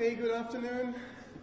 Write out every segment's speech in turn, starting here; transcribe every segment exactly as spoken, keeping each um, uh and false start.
Okay, good afternoon.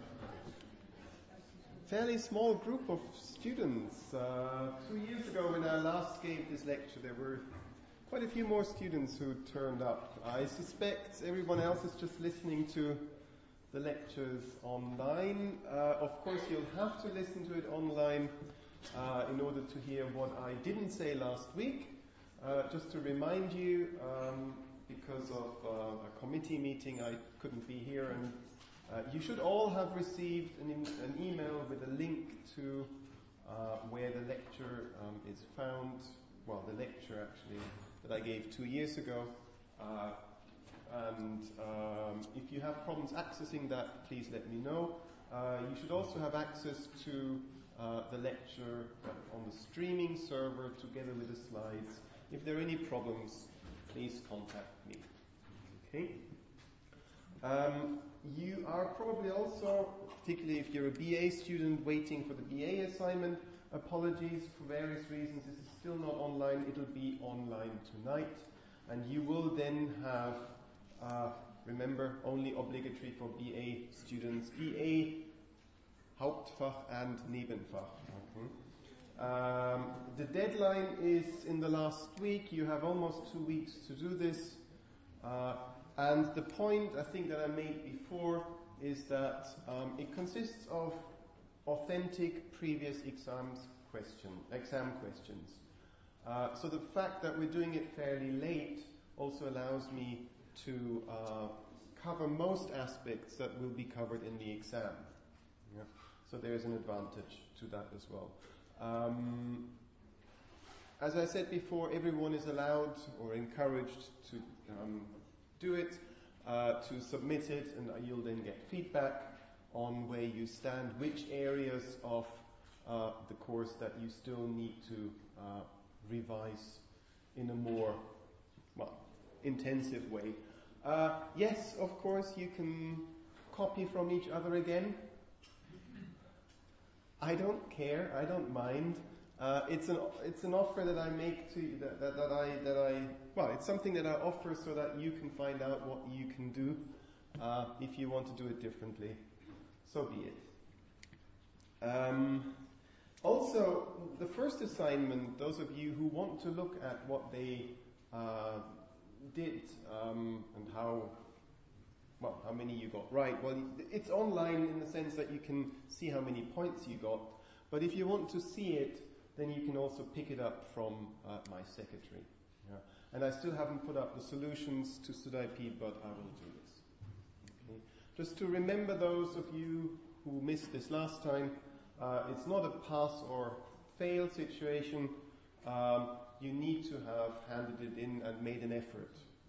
Fairly small group of students. Uh, two years ago when I last gave this lecture, there were quite a few more students who turned up. I suspect everyone else is just listening to the lectures online. Uh, of course, you'll have to listen to it online uh, in order to hear what I didn't say last week. Uh, just to remind you, um, because of uh, a committee meeting, I couldn't be here, and uh, you should all have received an, an email with a link to uh, where the lecture um, is found. Well, the lecture actually that I gave two years ago. Uh, and um, if you have problems accessing that, please let me know. Uh, you should also have access to uh, the lecture on the streaming server together with the slides. If there are any problems, please contact me. Okay? Um, you are probably also, particularly if you're a B A student waiting for the B A assignment, apologies for various reasons. This is still not online. It'll be online tonight. And you will then have, uh, remember, only obligatory for B A students, B A Hauptfach and Nebenfach. Okay. Um, the deadline is in the last week. You have almost two weeks to do this. Uh, and the point I think that I made before is that um, it consists of authentic previous exams question, exam questions. Uh, so the fact that we're doing it fairly late also allows me to uh, cover most aspects that will be covered in the exam. Yeah. So there's an advantage to that as well. Um, as I said before, everyone is allowed or encouraged to um, do it, uh, to submit it, and you'll then get feedback on where you stand, which areas of uh, the course that you still need to uh, revise in a more, well, intensive way. Uh, yes, of course, you can copy from each other again. I don't care. I don't mind. Uh, it's an it's an offer that I make to you, that, that that I that I well, it's something that I offer so that you can find out what you can do uh, if you want to do it differently. So be it. Um, also, the first assignment, those of you who want to look at what they uh, did um, and how. Well, how many you got right? Well, it's online in the sense that you can see how many points you got. But if you want to see it, then you can also pick it up from uh, my secretary. Yeah. And I still haven't put up the solutions to StudIP, but I will do this. Okay. Just to remember those of you who missed this last time, uh, it's not a pass or fail situation. Um, you need to have handed it in and made an effort.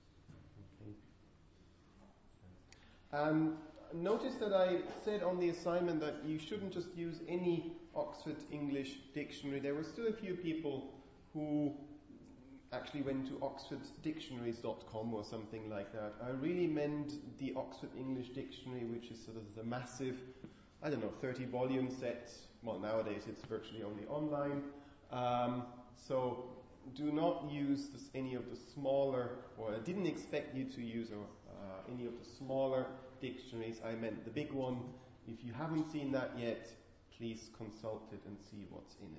Um, notice that I said on the assignment that you shouldn't just use any Oxford English dictionary. There were still a few people who actually went to oxford dictionaries dot com or something like that. I really meant the Oxford English Dictionary, which is sort of the massive, I don't know, thirty volume set. Well, nowadays it's virtually only online. Um, so do not use this, any of the smaller, or I didn't expect you to use or, uh, any of the smaller dictionaries. I meant the big one. If you haven't seen that yet, please consult it and see what's in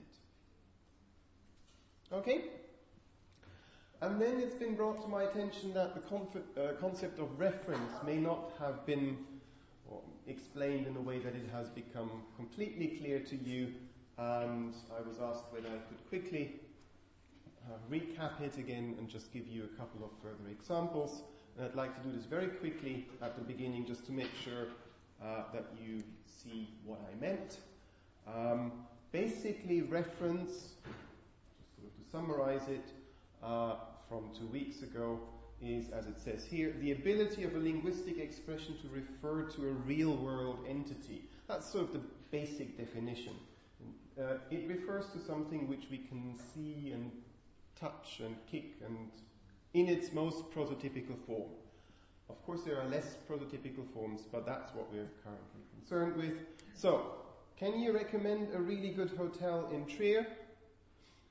it. Okay? And then it's been brought to my attention that the conf- uh, concept of reference may not have been or explained in a way that it has become completely clear to you, and I was asked whether I could quickly uh, recap it again and just give you a couple of further examples. And I'd like to do this very quickly at the beginning just to make sure uh, that you see what I meant. Um, basically, reference, just sort of to summarize it, uh, from two weeks ago is, as it says here, the ability of a linguistic expression to refer to a real-world entity. That's sort of the basic definition. Uh, it refers to something which we can see and touch and kick and in its most prototypical form. Of course, there are less prototypical forms, but that's what we're currently concerned with. So, can you recommend a really good hotel in Trier?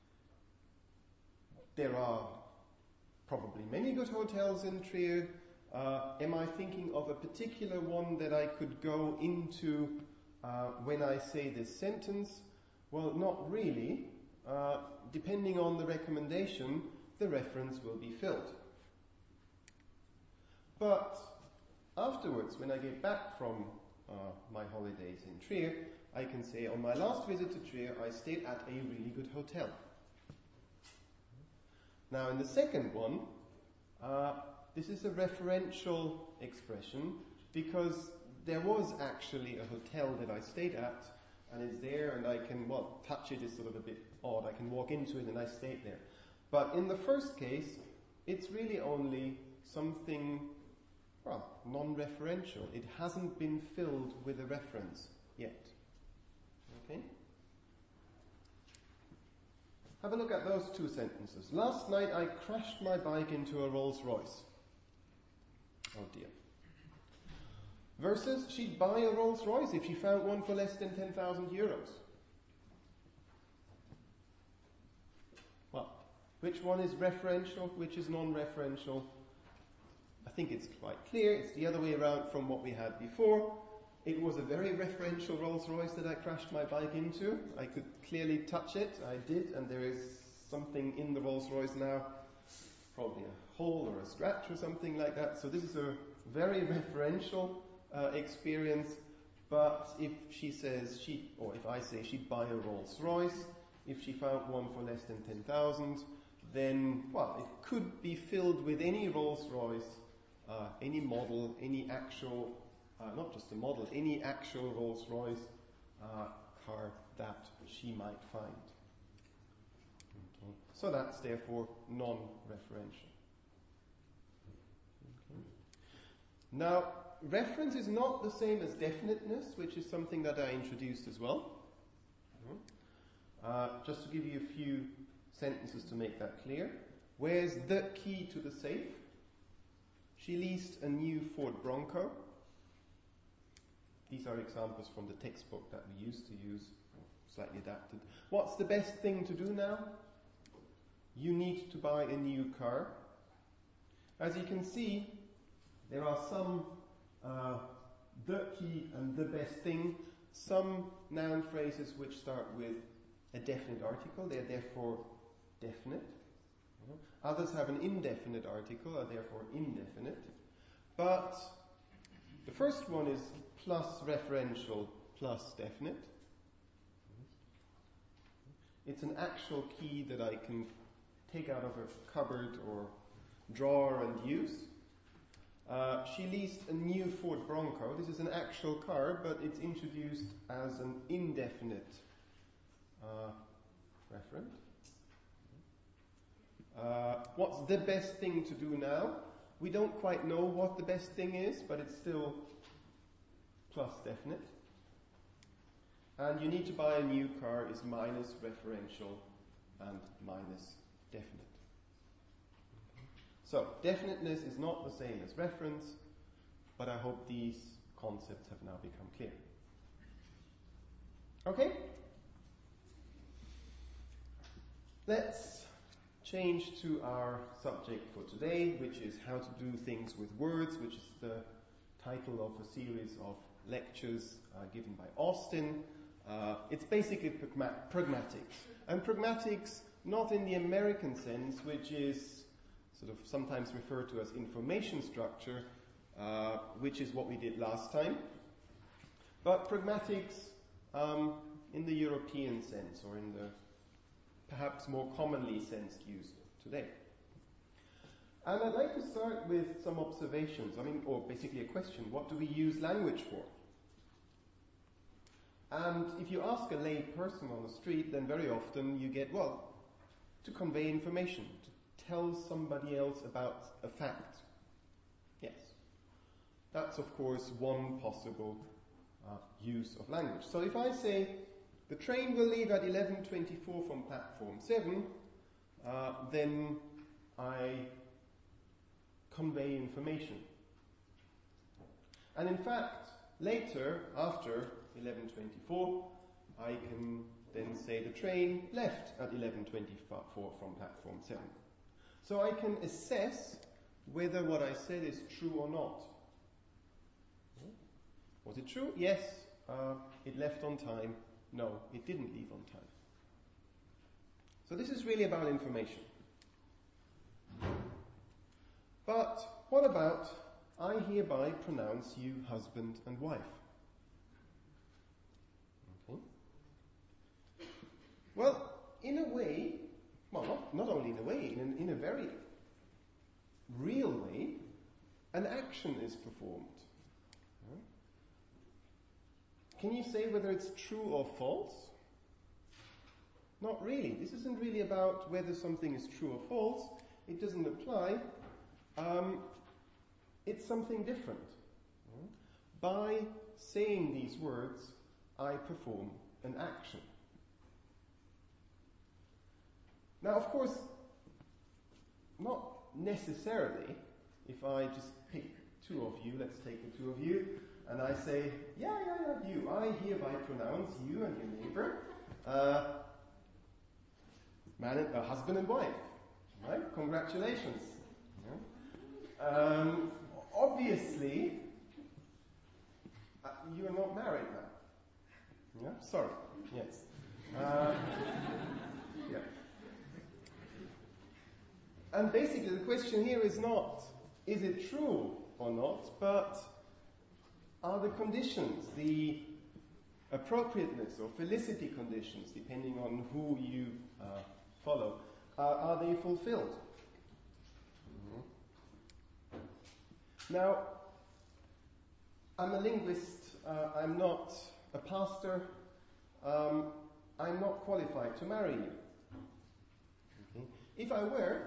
There are probably many good hotels in Trier. Uh, am I thinking of a particular one that I could go into uh, when I say this sentence? Well, not really. Uh, depending on the recommendation, the reference will be filled. But afterwards, when I get back from uh, my holidays in Trier, I can say, on my last visit to Trier, I stayed at a really good hotel. Now, in the second one, uh, this is a referential expression because there was actually a hotel that I stayed at, and it's there, and I can, well, touch it is sort of a bit odd. I can walk into it and I stayed there. But in the first case, it's really only something, well, non-referential. It hasn't been filled with a reference yet. Okay? Have a look at those two sentences. Last night I crashed my bike into a Rolls Royce. Oh dear. Versus, she'd buy a Rolls Royce if she found one for less than ten thousand euros. Well, which one is referential, which is non-referential? I think it's quite clear. It's the other way around from what we had before. It was a very referential Rolls Royce that I crashed my bike into. I could clearly touch it. I did, and there is something in the Rolls Royce now, probably a hole or a scratch or something like that. So this is a very referential uh, experience. But if she says she, or if I say she'd buy a Rolls Royce, if she found one for less than ten thousand, then, well, it could be filled with any Rolls Royce, uh, any model, any actual, uh, not just a model, any actual Rolls Royce uh, car that she might find. Okay. So that's therefore non-referential. Okay. Now, reference is not the same as definiteness, which is something that I introduced as well. Uh, just to give you a few sentences to make that clear. Where's the key to the safe? She leased a new Ford Bronco. These are examples from the textbook that we used to use, slightly adapted. What's the best thing to do now? You need to buy a new car. As you can see, there are some uh, the key and the best thing, some noun phrases which start with a definite article, they are therefore definite. Others have an indefinite article, are therefore indefinite. But the first one is plus referential plus definite. It's an actual key that I can take out of a cupboard or drawer and use. Uh, she leased a new Ford Bronco. This is an actual car, but it's introduced as an indefinite uh, referent. Uh, what's the best thing to do now? We don't quite know what the best thing is, but it's still plus definite. And you need to buy a new car is minus referential and minus definite. So, definiteness is not the same as reference, but I hope these concepts have now become clear. Okay? Let's change to our subject for today, which is how to do things with words, which is the title of a series of lectures uh, given by Austin. Uh, it's basically pragma- pragmatics. And pragmatics, not in the American sense, which is sort of sometimes referred to as information structure, uh, which is what we did last time. But pragmatics um, in the European sense, or in the perhaps more commonly sensed use today. And I'd like to start with some observations, I mean, or basically a question. What do we use language for? And if you ask a lay person on the street, then very often you get, well, to convey information, to tell somebody else about a fact. Yes. That's, of course, one possible uh, use of language. So if I say, the train will leave at eleven twenty-four from platform seven, uh, then I convey information. And in fact, later, after eleven twenty-four, I can then say the train left at eleven twenty-four from platform seven. So I can assess whether what I said is true or not. Was it true? Yes. Uh, it left on time. No, it didn't leave on time. So this is really about information. But what about, I hereby pronounce you husband and wife? Okay. Well, in a way, well, not, not only in a way, in, in a very real way, an action is performed. Can you say whether it's true or false? Not really. This isn't really about whether something is true or false. It doesn't apply. Um, it's something different. By saying these words, I perform an action. Now, of course, not necessarily, if I just pick two of you, let's take the two of you, and I say, yeah, yeah, yeah, you, I hereby pronounce you and your neighbor, uh, man and, uh, husband and wife. Right? Congratulations. Yeah. Um, obviously, uh, you are not married now. Yeah? Sorry. Yes. Uh, yeah. And basically the question here is not, is it true or not, but are the conditions, the appropriateness or felicity conditions, depending on who you uh, follow, uh, are they fulfilled? Mm-hmm. Now, I'm a linguist, uh, I'm not a pastor, um, I'm not qualified to marry you. Okay. If I were,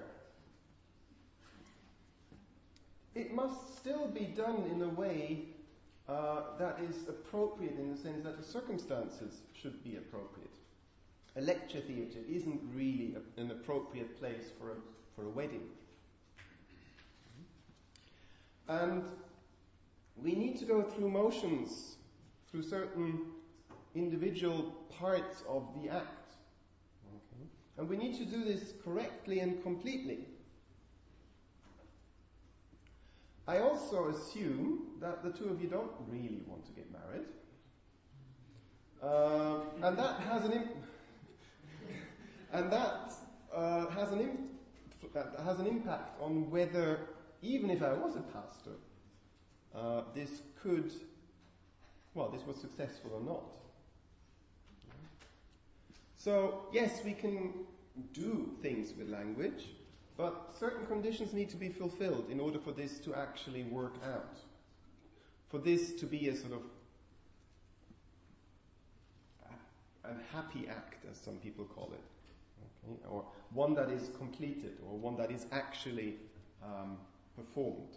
it must still be done in a way uh, that is appropriate in the sense that the circumstances should be appropriate. A lecture theatre isn't really a, an appropriate place for a, for a wedding. And we need to go through motions, through certain individual parts of the act. Okay. And we need to do this correctly and completely. I also assume that the two of you don't really want to get married. Uh, and that has an imp- and that uh, has an imp- that has an impact on whether, even if I was a pastor, uh, this could, well, this was successful or not. So yes, we can do things with language, but certain conditions need to be fulfilled in order for this to actually work out. For this to be a sort of a, a happy act, as some people call it. Okay? Or one that is completed, or one that is actually um, performed.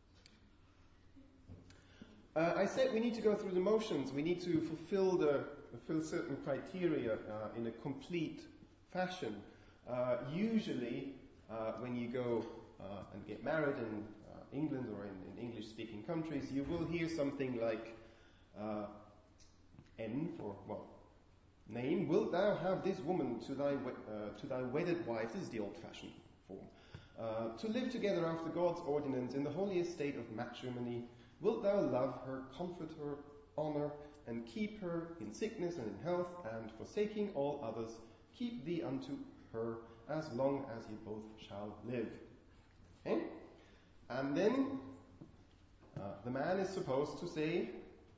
Uh, I said we need to go through the motions. We need to fulfill the fulfill certain criteria uh, in a complete fashion. Uh, usually, Uh, when you go uh, and get married in uh, England or in, in English-speaking countries, you will hear something like uh, N for, well, name, wilt thou have this woman to thy we- uh, to thy wedded wife, this is the old-fashioned form, uh, to live together after God's ordinance in the holy estate of matrimony, wilt thou love her, comfort her, honor, and keep her in sickness and in health, and forsaking all others, keep thee unto her as long as you both shall live. Okay? And then uh, the man is supposed to say,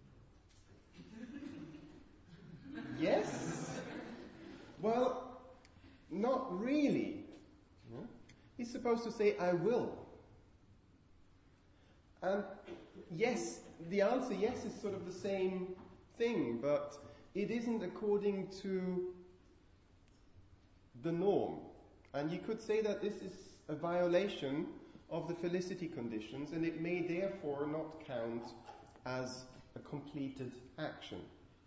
yes? Well, not really. Yeah? He's supposed to say, I will. And yes, the answer yes is sort of the same thing, but it isn't according to the norm. And you could say that this is a violation of the felicity conditions, and it may therefore not count as a completed action.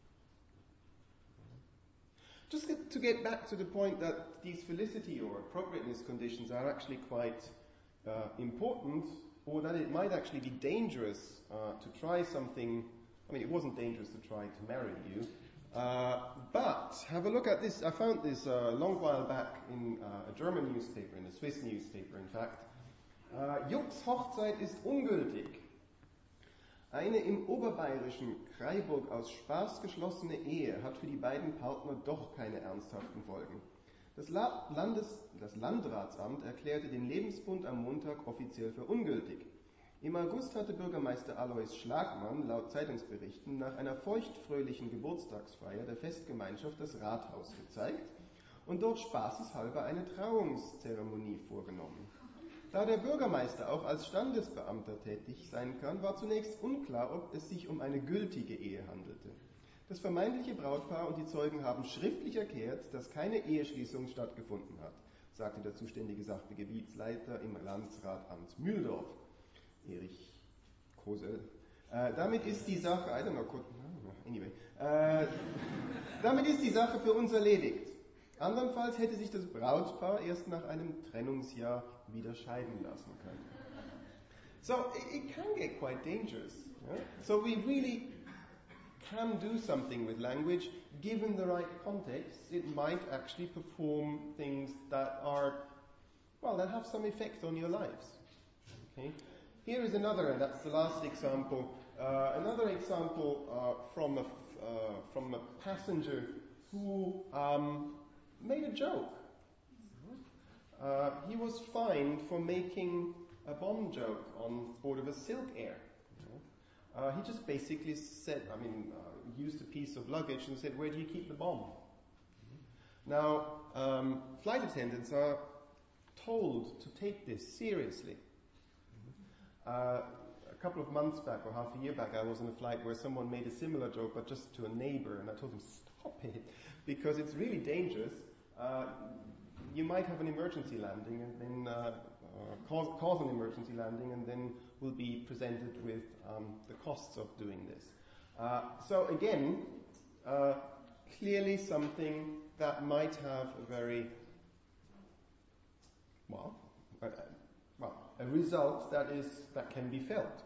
Just to get back to the point that these felicity or appropriateness conditions are actually quite uh, important, or that it might actually be dangerous uh, to try something. I mean, it wasn't dangerous to try to marry you. Uh, but have a look at this. I found this a uh, long while back in uh, a German newspaper, in a Swiss newspaper, in fact. Äh, Jucks Hochzeit ist ungültig. Eine im oberbayerischen Kraiburg aus Spaß geschlossene Ehe hat für die beiden Partner doch keine ernsthaften Folgen. Das, La- Landes- das Landratsamt erklärte den Lebensbund am Montag offiziell für ungültig. Im August hatte Bürgermeister Alois Schlagmann laut Zeitungsberichten nach einer feuchtfröhlichen Geburtstagsfeier der Festgemeinschaft das Rathaus gezeigt und dort spaßeshalber eine Trauungszeremonie vorgenommen. Da der Bürgermeister auch als Standesbeamter tätig sein kann, war zunächst unklar, ob es sich um eine gültige Ehe handelte. Das vermeintliche Brautpaar und die Zeugen haben schriftlich erklärt, dass keine Eheschließung stattgefunden hat, sagte der zuständige Sachgebietsleiter im Landratsamt Mühldorf, Erich Kosel. Äh, damit ist die Sache, I don't know, anyway, äh, damit ist die Sache für uns erledigt. Andernfalls hätte sich das Brautpaar erst nach einem Trennungsjahr wieder scheiden lassen können. So it, it can get quite dangerous. Yeah? So we really can do something with language. Given the right context, it might actually perform things that are, well, that have some effect on your lives. Okay? Here is another, and that's the last example. Uh, another example uh, from a uh, from a passenger who um, made a joke. Uh, he was fined for making a bomb joke on board of a Silk Air. Uh, he just basically said, I mean, uh, used a piece of luggage and said, "Where do you keep the bomb?" Now, um, flight attendants are told to take this seriously. Uh, a couple of months back, or half a year back, I was on a flight where someone made a similar joke, but just to a neighbor, and I told him, "Stop it, because it's really dangerous. Uh, you might have an emergency landing, and then uh, uh, cause, cause an emergency landing, and then will be presented with um, the costs of doing this." Uh, so again, uh, clearly something that might have a very, well, uh, well, a result that is that can be felt.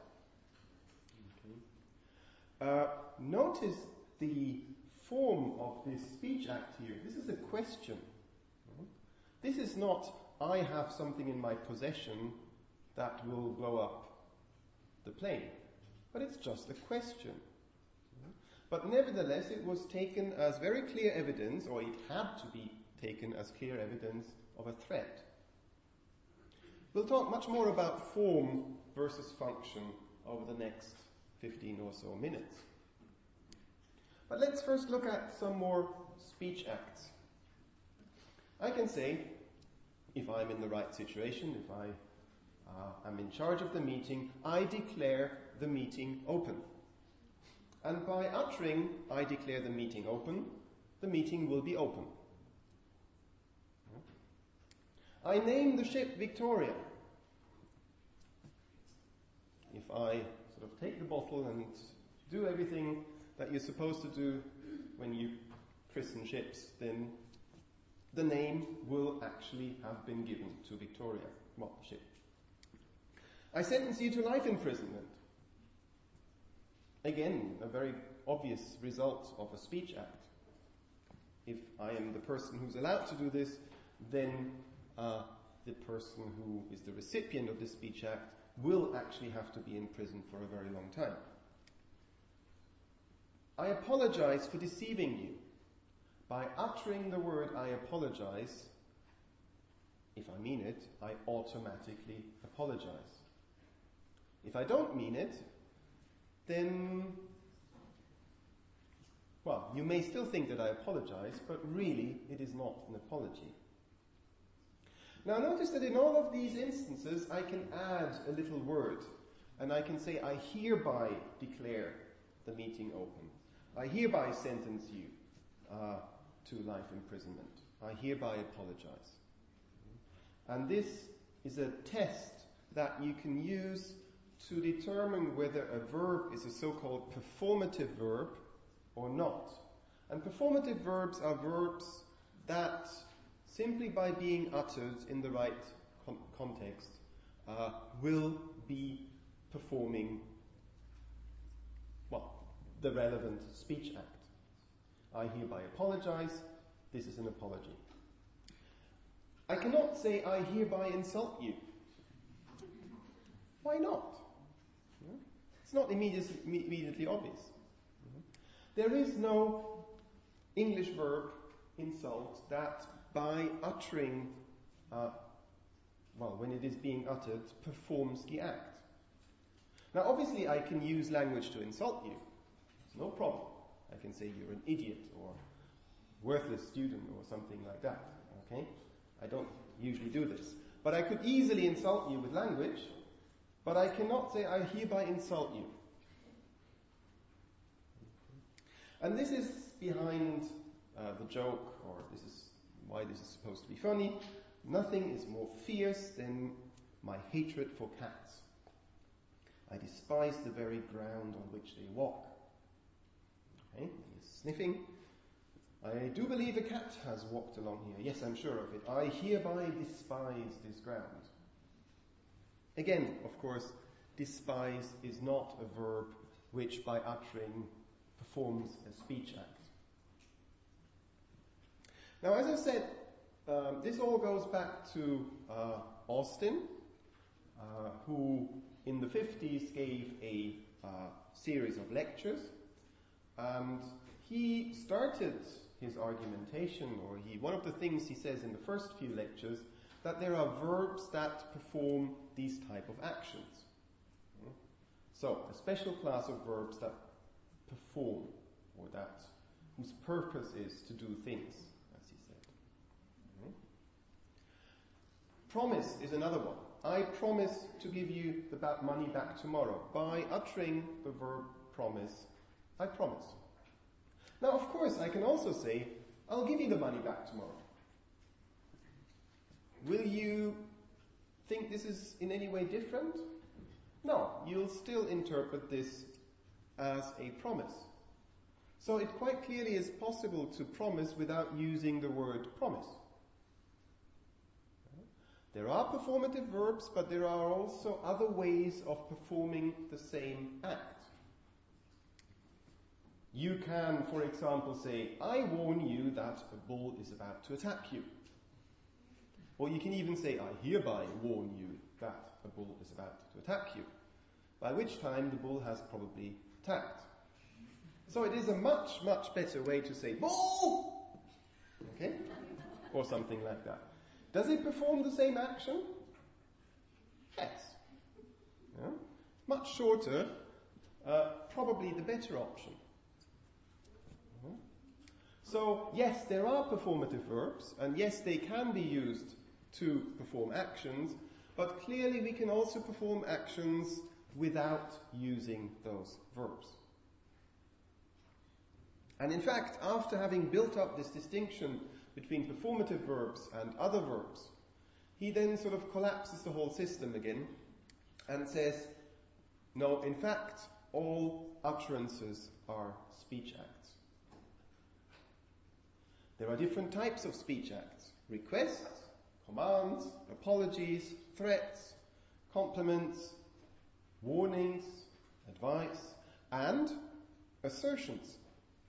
Okay. Uh, notice the form of this speech act here. This is a question. This is not, "I have something in my possession that will blow up the plane," but it's just a question. But nevertheless, it was taken as very clear evidence, or it had to be taken as clear evidence of a threat. We'll talk much more about form versus function over the next fifteen or so minutes. But let's first look at some more speech acts. I can say, if I'm in the right situation, if I uh, am in charge of the meeting, I declare the meeting open. And by uttering, "I declare the meeting open," the meeting will be open. I name the ship Victoria. If I sort of take the bottle and do everything that you're supposed to do when you christen ships, then the name will actually have been given to Victoria, well, the ship. I sentence you to life imprisonment. Again, a very obvious result of a speech act. If I am the person who's allowed to do this, then uh, the person who is the recipient of the speech act will actually have to be in prison for a very long time. I apologize for deceiving you. By uttering the word "I apologize," if I mean it, I automatically apologize. If I don't mean it, then, well, you may still think that I apologize, but really it is not an apology. Now notice that in all of these instances I can add a little word, and I can say, "I hereby declare the meeting open. I hereby sentence you uh, to life imprisonment. I hereby apologize." And this is a test that you can use to determine whether a verb is a so-called performative verb or not. And performative verbs are verbs that, simply by being uttered in the right con- context, uh, will be performing, well, the relevant speech act. I hereby apologize. This is an apology. I cannot say, "I hereby insult you." Why not? Yeah? It's not immediately, immediately obvious. Yeah? There is no English verb, insult, that by uttering, uh, well, when it is being uttered, performs the act. Now, obviously, I can use language to insult you. It's no problem. I can say you're an idiot or worthless student or something like that. Okay? I don't usually do this. But I could easily insult you with language, but I cannot say I hereby insult you. And this is behind uh, the joke, or this is why this is supposed to be funny. Nothing is more fierce than my hatred for cats. I despise the very ground on which they walk. Okay, he's sniffing. I do believe a cat has walked along here. Yes, I'm sure of it. I hereby despise this ground. Again, of course, despise is not a verb which by uttering performs a speech act. Now, as I said, um, this all goes back to uh, Austin, uh, who in the fifties gave a uh, series of lectures, and he started his argumentation, or he one of the things he says in the first few lectures, that there are verbs that perform these type of actions. So, a special class of verbs that perform, or that whose purpose is to do things, as he said. Promise is another one. I promise to give you the ba- money back tomorrow. By uttering the verb promise, I promise. Now, of course, I can also say, I'll give you the money back tomorrow. Will you think this is in any way different? No, you'll still interpret this as a promise. So it quite clearly is possible to promise without using the word promise. There are performative verbs, but there are also other ways of performing the same act. You can, for example, say, I warn you that a bull is about to attack you. Or you can even say, I hereby warn you that a bull is about to attack you. By which time the bull has probably attacked. So it is a much, much better way to say, bull! Okay? Or something like that. Does it perform the same action? Yes. Yeah? Much shorter, uh, probably the better option. Yeah? So, yes, there are performative verbs, and yes, they can be used to perform actions, but clearly we can also perform actions without using those verbs. And in fact, after having built up this distinction between performative verbs and other verbs, he then sort of collapses the whole system again and says, no, in fact, all utterances are speech acts. There are different types of speech acts: requests, commands, apologies, threats, compliments, warnings, advice, and assertions.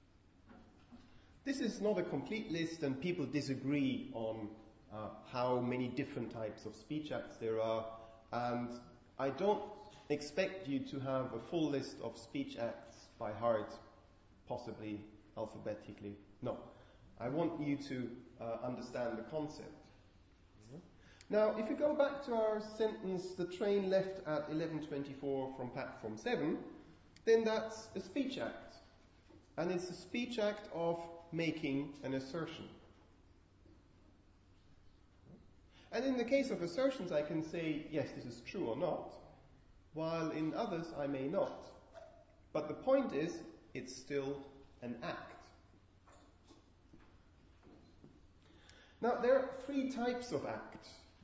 This is not a complete list, and people disagree on uh, how many different types of speech acts there are, and I don't expect you to have a full list of speech acts by heart, possibly alphabetically. No. I want you to uh, understand the concept. Now, if you go back to our sentence, the train left at eleven twenty-four from platform seven, then that's a speech act. And it's a speech act of making an assertion. And in the case of assertions, I can say, yes, this is true or not, while in others I may not. But the point is, it's still an act. Now, there are three types of act.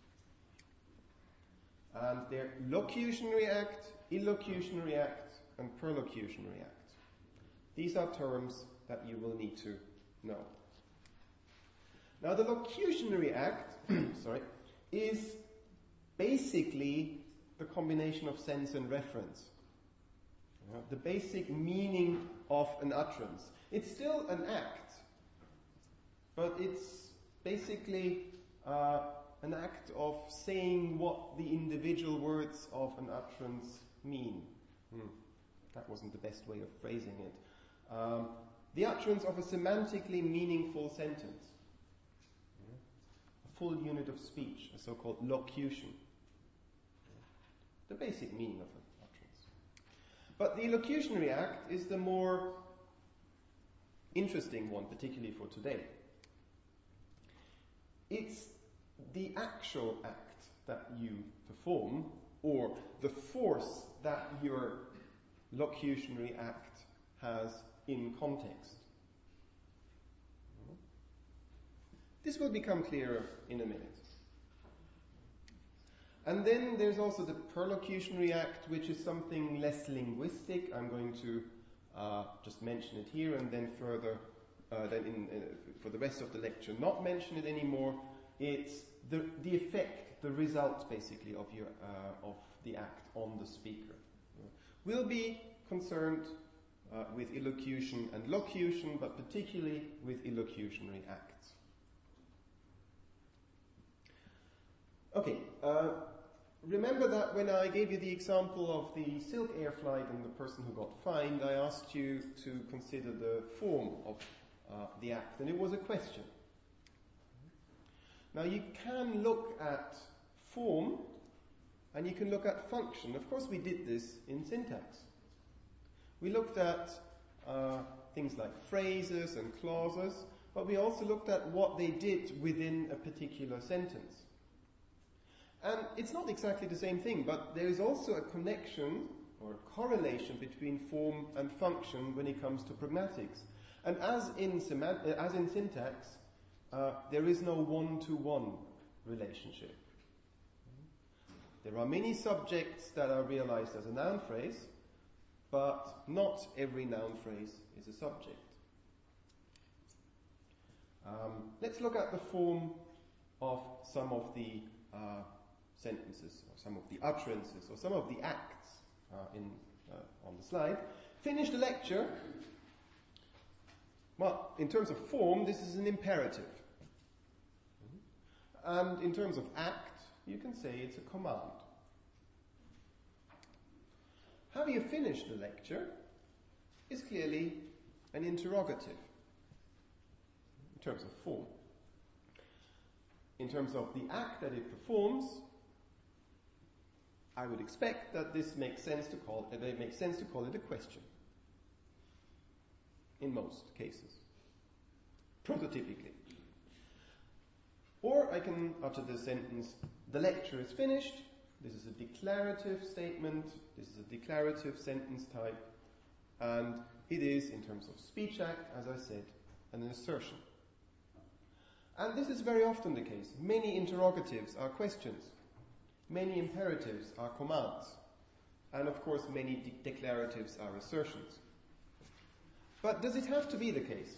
And they're locutionary act, illocutionary act, and perlocutionary act. These are terms that you will need to know. Now, the locutionary act, sorry, is basically the combination of sense and reference. You know, the basic meaning of an utterance. It's still an act, but it's basically uh, an act of saying what the individual words of an utterance mean. Hmm. That wasn't the best way of phrasing it. Um, the utterance of a semantically meaningful sentence. Yeah. A full unit of speech, a so-called locution. The basic meaning of an utterance. But the illocutionary act is the more interesting one, particularly for today. It's the actual act that you perform, or the force that your locutionary act has in context. This will become clearer in a minute. And then there's also the perlocutionary act, which is something less linguistic. I'm going to uh, just mention it here, and then further, uh, then in, uh, for the rest of the lecture, not mention it anymore. It's the the effect, the result, basically, of your uh, of the act on the speaker. We'll be concerned uh, with illocution and locution, but particularly with illocutionary acts. Okay. Uh, Remember that when I gave you the example of the silk air flight and the person who got fined, I asked you to consider the form of uh, the act, and it was a question. Now you can look at form and you can look at function. Of course we did this in syntax. We looked at uh, things like phrases and clauses, but we also looked at what they did within a particular sentence. And it's not exactly the same thing, but there is also a connection or a correlation between form and function when it comes to pragmatics. And as in, semant- as in syntax, uh, there is no one-to-one relationship. There are many subjects that are realized as a noun phrase, but not every noun phrase is a subject. Um, let's look at the form of some of the uh, sentences, or some of the utterances, or some of the acts uh, in uh, on the slide. Finish the lecture. Well, in terms of form, this is an imperative. And in terms of act, you can say it's a command. Have you finished the lecture is clearly an interrogative in terms of form. In terms of the act that it performs, I would expect that this makes sense to call it, it makes sense to call it a question. In most cases. Prototypically. Or I can utter the sentence, the lecture is finished. This is a declarative statement. This is a declarative sentence type. And it is, in terms of speech act, as I said, an assertion. And this is very often the case. Many interrogatives are questions. Many imperatives are commands. And of course, many de- declaratives are assertions. But does it have to be the case?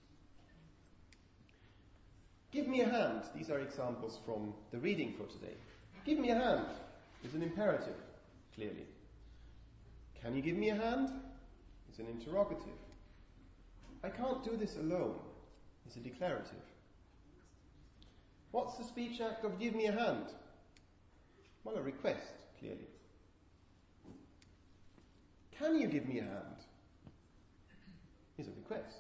Give me a hand. These are examples from the reading for today. Give me a hand is an imperative, clearly. Can you give me a hand? It's an interrogative. I can't do this alone. It's a declarative. What's the speech act of give me a hand? Well, a request, clearly. Can you give me a hand? Is a request.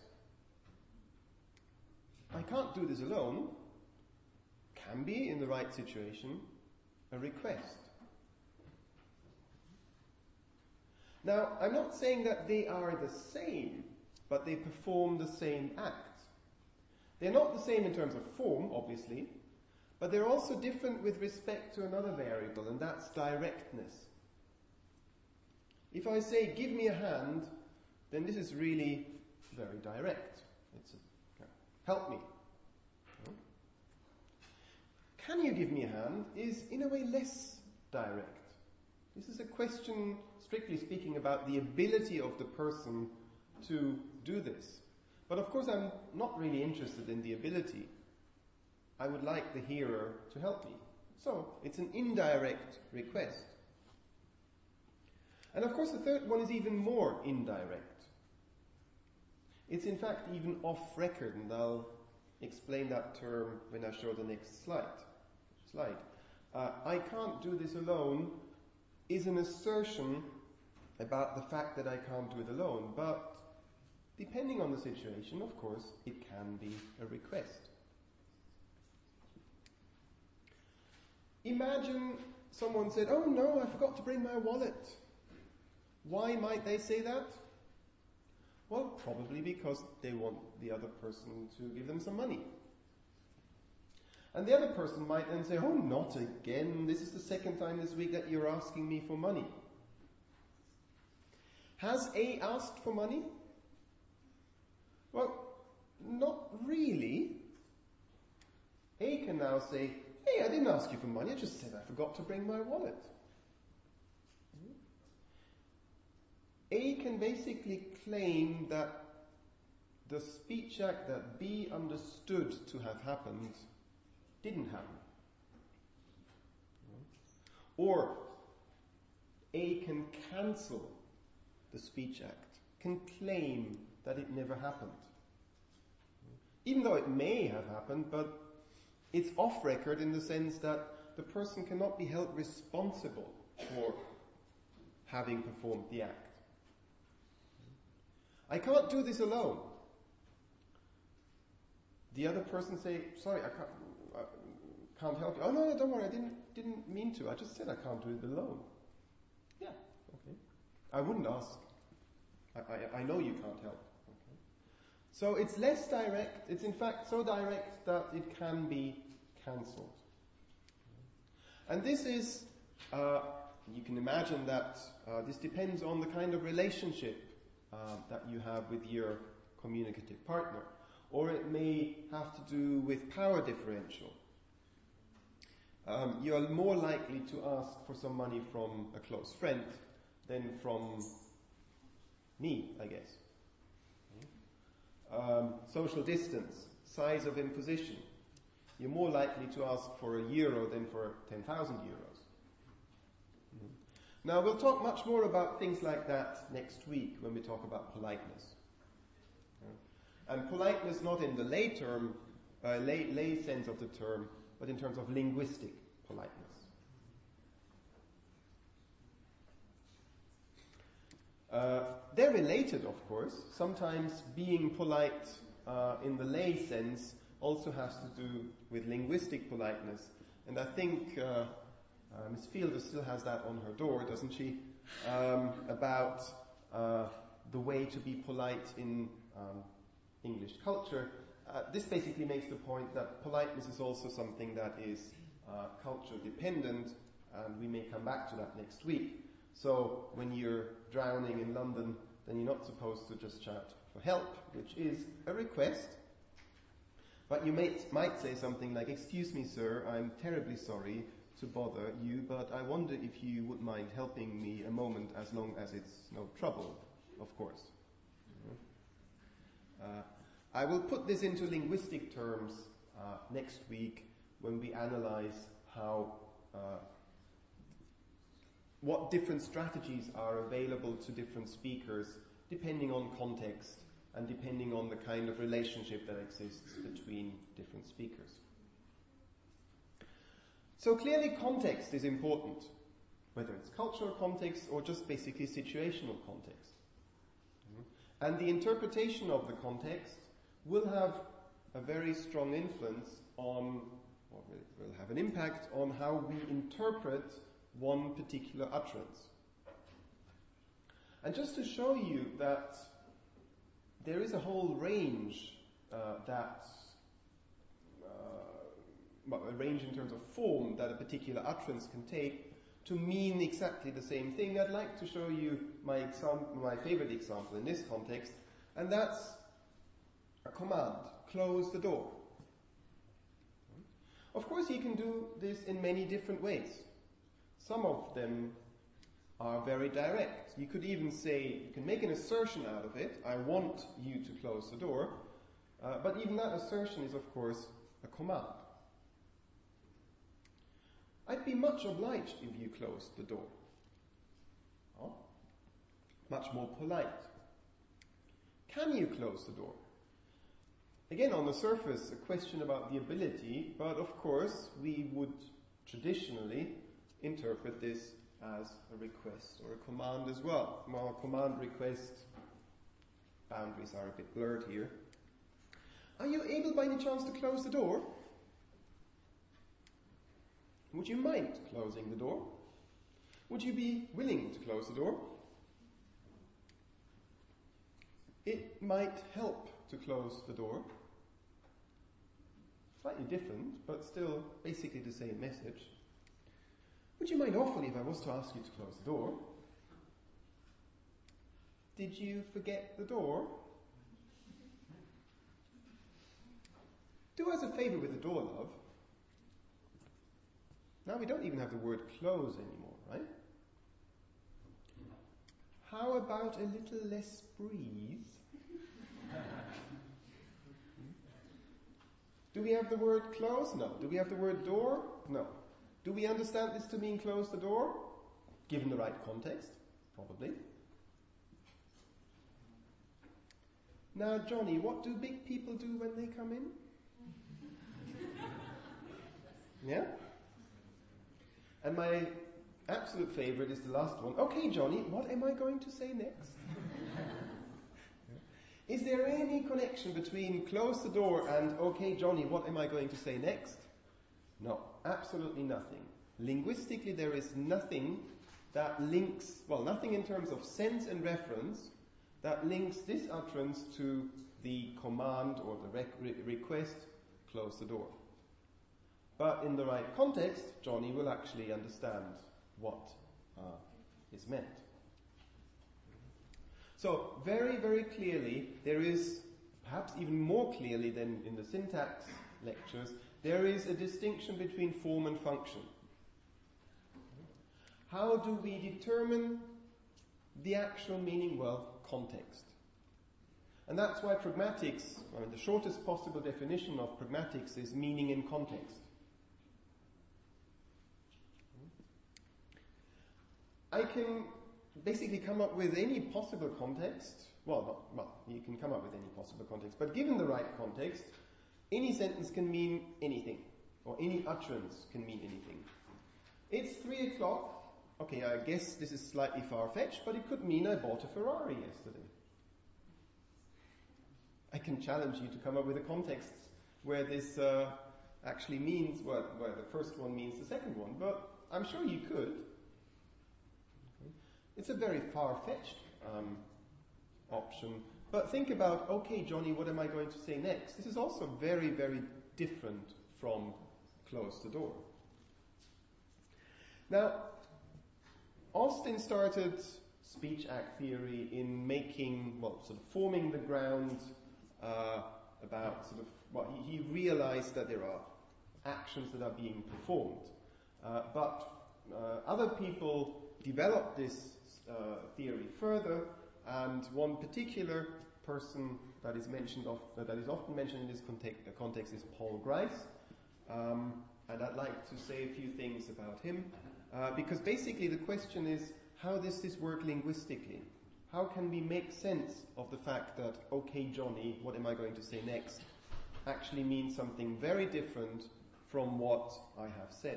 I can't do this alone. Can be, in the right situation, a request. Now, I'm not saying that they are the same, but they perform the same act. They're not the same in terms of form, obviously, but they're also different with respect to another variable, and that's directness. If I say, give me a hand, then this is really very direct. It's a, help me. Can you give me a hand is, in a way, less direct. This is a question, strictly speaking, about the ability of the person to do this. But of course, I'm not really interested in the ability. I would like the hearer to help me. So, it's an indirect request. And of course, the third one is even more indirect. It's in fact even off record, and I'll explain that term when I show the next slide. slide. Uh, I can't do this alone is an assertion about the fact that I can't do it alone, but depending on the situation, of course, it can be a request. Imagine someone said, "Oh no, I forgot to bring my wallet." Why might they say that? Well, probably because they want the other person to give them some money. And the other person might then say, "Oh, not again. This is the second time this week that you're asking me for money." Has A asked for money? Well, not really. A can now say, "Hey, I didn't ask you for money. I just said I forgot to bring my wallet." A can basically claim that the speech act that B understood to have happened didn't happen. Or A can cancel the speech act, can claim that it never happened. Even though it may have happened, but it's off record in the sense that the person cannot be held responsible for having performed the act. I can't do this alone. The other person say, "Sorry, I can't, I can't help you." "Oh no, no, don't worry, I didn't didn't mean to. I just said I can't do it alone." Yeah, okay. I wouldn't ask. I, I, I know you can't help. Okay. So it's less direct. It's in fact so direct that it can be cancelled. And this is, uh, you can imagine that uh, this depends on the kind of relationship uh, that you have with your communicative partner. Or it may have to do with power differential. Um, you are more likely to ask for some money from a close friend than from me, I guess. Um, social distance, size of imposition. You're more likely to ask for a euro than for ten thousand euros. Mm-hmm. Now, we'll talk much more about things like that next week when we talk about politeness. Yeah. And politeness not in the lay term, uh, lay, lay sense of the term, but in terms of linguistic politeness. Uh, they're related, of course. Sometimes being polite uh, in the lay sense also has to do with linguistic politeness. And I think uh, uh, Miss Fielder still has that on her door, doesn't she? Um, about uh, the way to be polite in um, English culture. Uh, this basically makes the point that politeness is also something that is uh, culture dependent, and we may come back to that next week. So when you're drowning in London, then you're not supposed to just shout for help, which is a request. But you may, might say something like, "Excuse me, sir, I'm terribly sorry to bother you, but I wonder if you would mind helping me a moment, as long as it's no trouble, of course." Uh, I will put this into linguistic terms uh, next week when we analyze how uh, what different strategies are available to different speakers depending on context and depending on the kind of relationship that exists between different speakers. So clearly context is important, whether it's cultural context or just basically situational context. Mm-hmm. And the interpretation of the context will have a very strong influence on, or will have an impact on how we interpret one particular utterance. And just to show you that there is a whole range uh, that, uh, well, a range in terms of form that a particular utterance can take to mean exactly the same thing, I'd like to show you my example, my favorite example in this context, and that's a command: close the door. Of course, you can do this in many different ways. Some of them are very direct. You could even say, you can make an assertion out of it: "I want you to close the door." Uh, but even that assertion is, of course, a command. "I'd be much obliged if you closed the door." Oh, much more polite. "Can you close the door?" Again, on the surface, a question about the ability, but of course we would traditionally interpret this as a request or a command as well. Well, command request boundaries are a bit blurred here. Are you able by any chance to close the door? Would you mind closing the door? Would you be willing to close the door? It might help to close the door. Slightly different, but still basically the same message. Would you mind awfully if I was to ask you to close the door? Did you forget the door? Do us a favour with the door, love. Now we don't even have the word close anymore, right? How about a little less breeze? Do we have the word close? No. Do we have the word door? No. Do we understand this to mean close the door? Given the right context? Probably. Now, Johnny, what do big people do when they come in? Yeah? And my absolute favourite is the last one. Okay, Johnny, what am I going to say next? Is there any connection between close the door and, okay, Johnny, what am I going to say next? No, absolutely nothing. Linguistically, there is nothing that links, well, nothing in terms of sense and reference that links this utterance to the command or the rec- re- request, close the door. But in the right context, Johnny will actually understand what uh, is meant. So, very, very clearly, there is, perhaps even more clearly than in the syntax lectures, there is a distinction between form and function. How do we determine the actual meaning? Well, context. And that's why pragmatics, I mean, the shortest possible definition of pragmatics is meaning in context. I can basically come up with any possible context. Well, not, well, you can come up with any possible context, but given the right context, any sentence can mean anything, or any utterance can mean anything. It's three o'clock. Okay, I guess this is slightly far-fetched, but it could mean I bought a Ferrari yesterday. I can challenge you to come up with a context where this uh, actually means, well, where the first one means the second one, but I'm sure you could. It's a very far-fetched um, option. But think about, okay, Johnny, what am I going to say next? This is also very, very different from close the door. Now, Austin started speech act theory in making, well, sort of forming the ground uh, about sort of, well, he, he realized that there are actions that are being performed. Uh, but uh, other people developed this Uh, theory further, and one particular person that is mentioned of, uh, that is often mentioned in this context, uh, context is Paul Grice, um, and I'd like to say a few things about him, uh, because basically the question is, how does this work linguistically? How can we make sense of the fact that, okay, Johnny, what am I going to say next, actually means something very different from what I have said?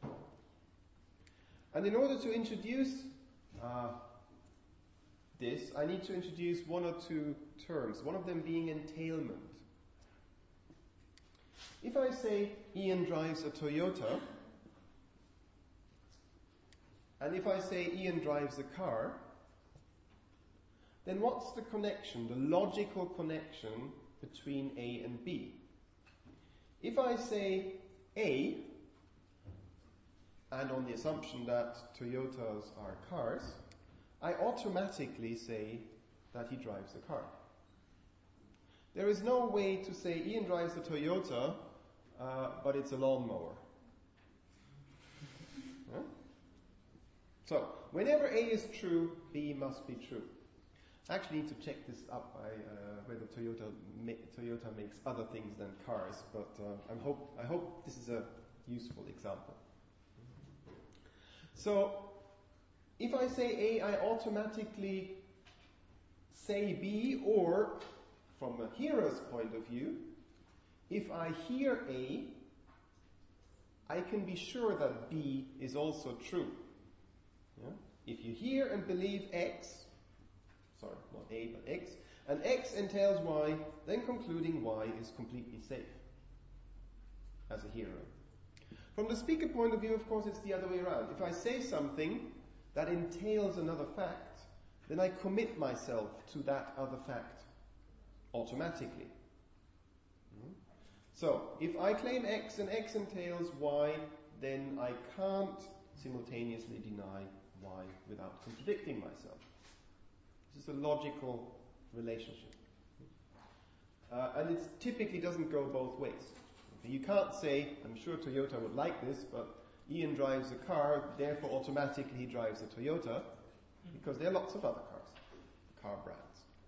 And in order to introduce Uh, this, I need to introduce one or two terms, one of them being entailment. If I say Ian drives a Toyota, and if I say Ian drives a car, then what's the connection, the logical connection between A and B? If I say A, and on the assumption that Toyotas are cars, I automatically say that he drives a car. There is no way to say Ian drives a Toyota, uh, but it's a lawnmower. Huh? So, whenever A is true, B must be true. I actually need to check this up by uh, whether Toyota ma- Toyota makes other things than cars, but uh, I hope I hope this is a useful example. So, if I say A, I automatically say B, or, from a hearer's point of view, if I hear A, I can be sure that B is also true. Yeah? If you hear and believe X, sorry, not A, but X, and X entails Y, then concluding Y is completely safe as a hearer. From the speaker point of view, of course, it's the other way around. If I say something that entails another fact, then I commit myself to that other fact automatically. Mm-hmm. So, if I claim X and X entails Y, then I can't simultaneously deny Y without contradicting myself. This is a logical relationship. Uh, and it typically doesn't go both ways. Okay, you can't say, I'm sure Toyota would like this, but Ian drives a car, therefore automatically he drives a Toyota, because there are lots of other cars, car brands.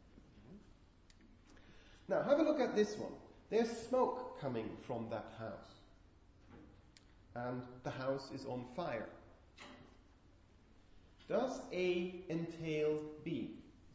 Now, have a look at this one. There's smoke coming from that house. And the house is on fire. Does A entail B?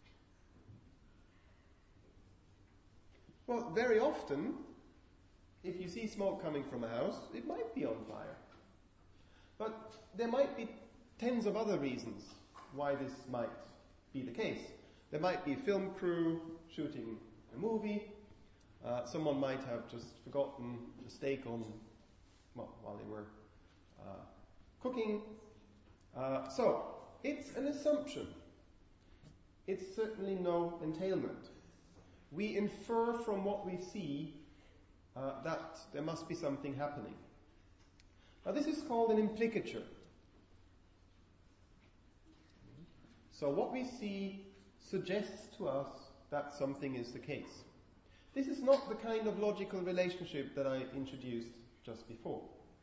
Well, very often, if you see smoke coming from a house, it might be on fire. But there might be tens of other reasons why this might be the case. There might be a film crew shooting a movie. Uh, someone might have just forgotten the steak on, well, while they were uh, cooking. Uh, so, it's an assumption. It's certainly no entailment. We infer from what we see uh, that there must be something happening. Now this is called an implicature. So what we see suggests to us that something is the case. This is not the kind of logical relationship that I introduced just before.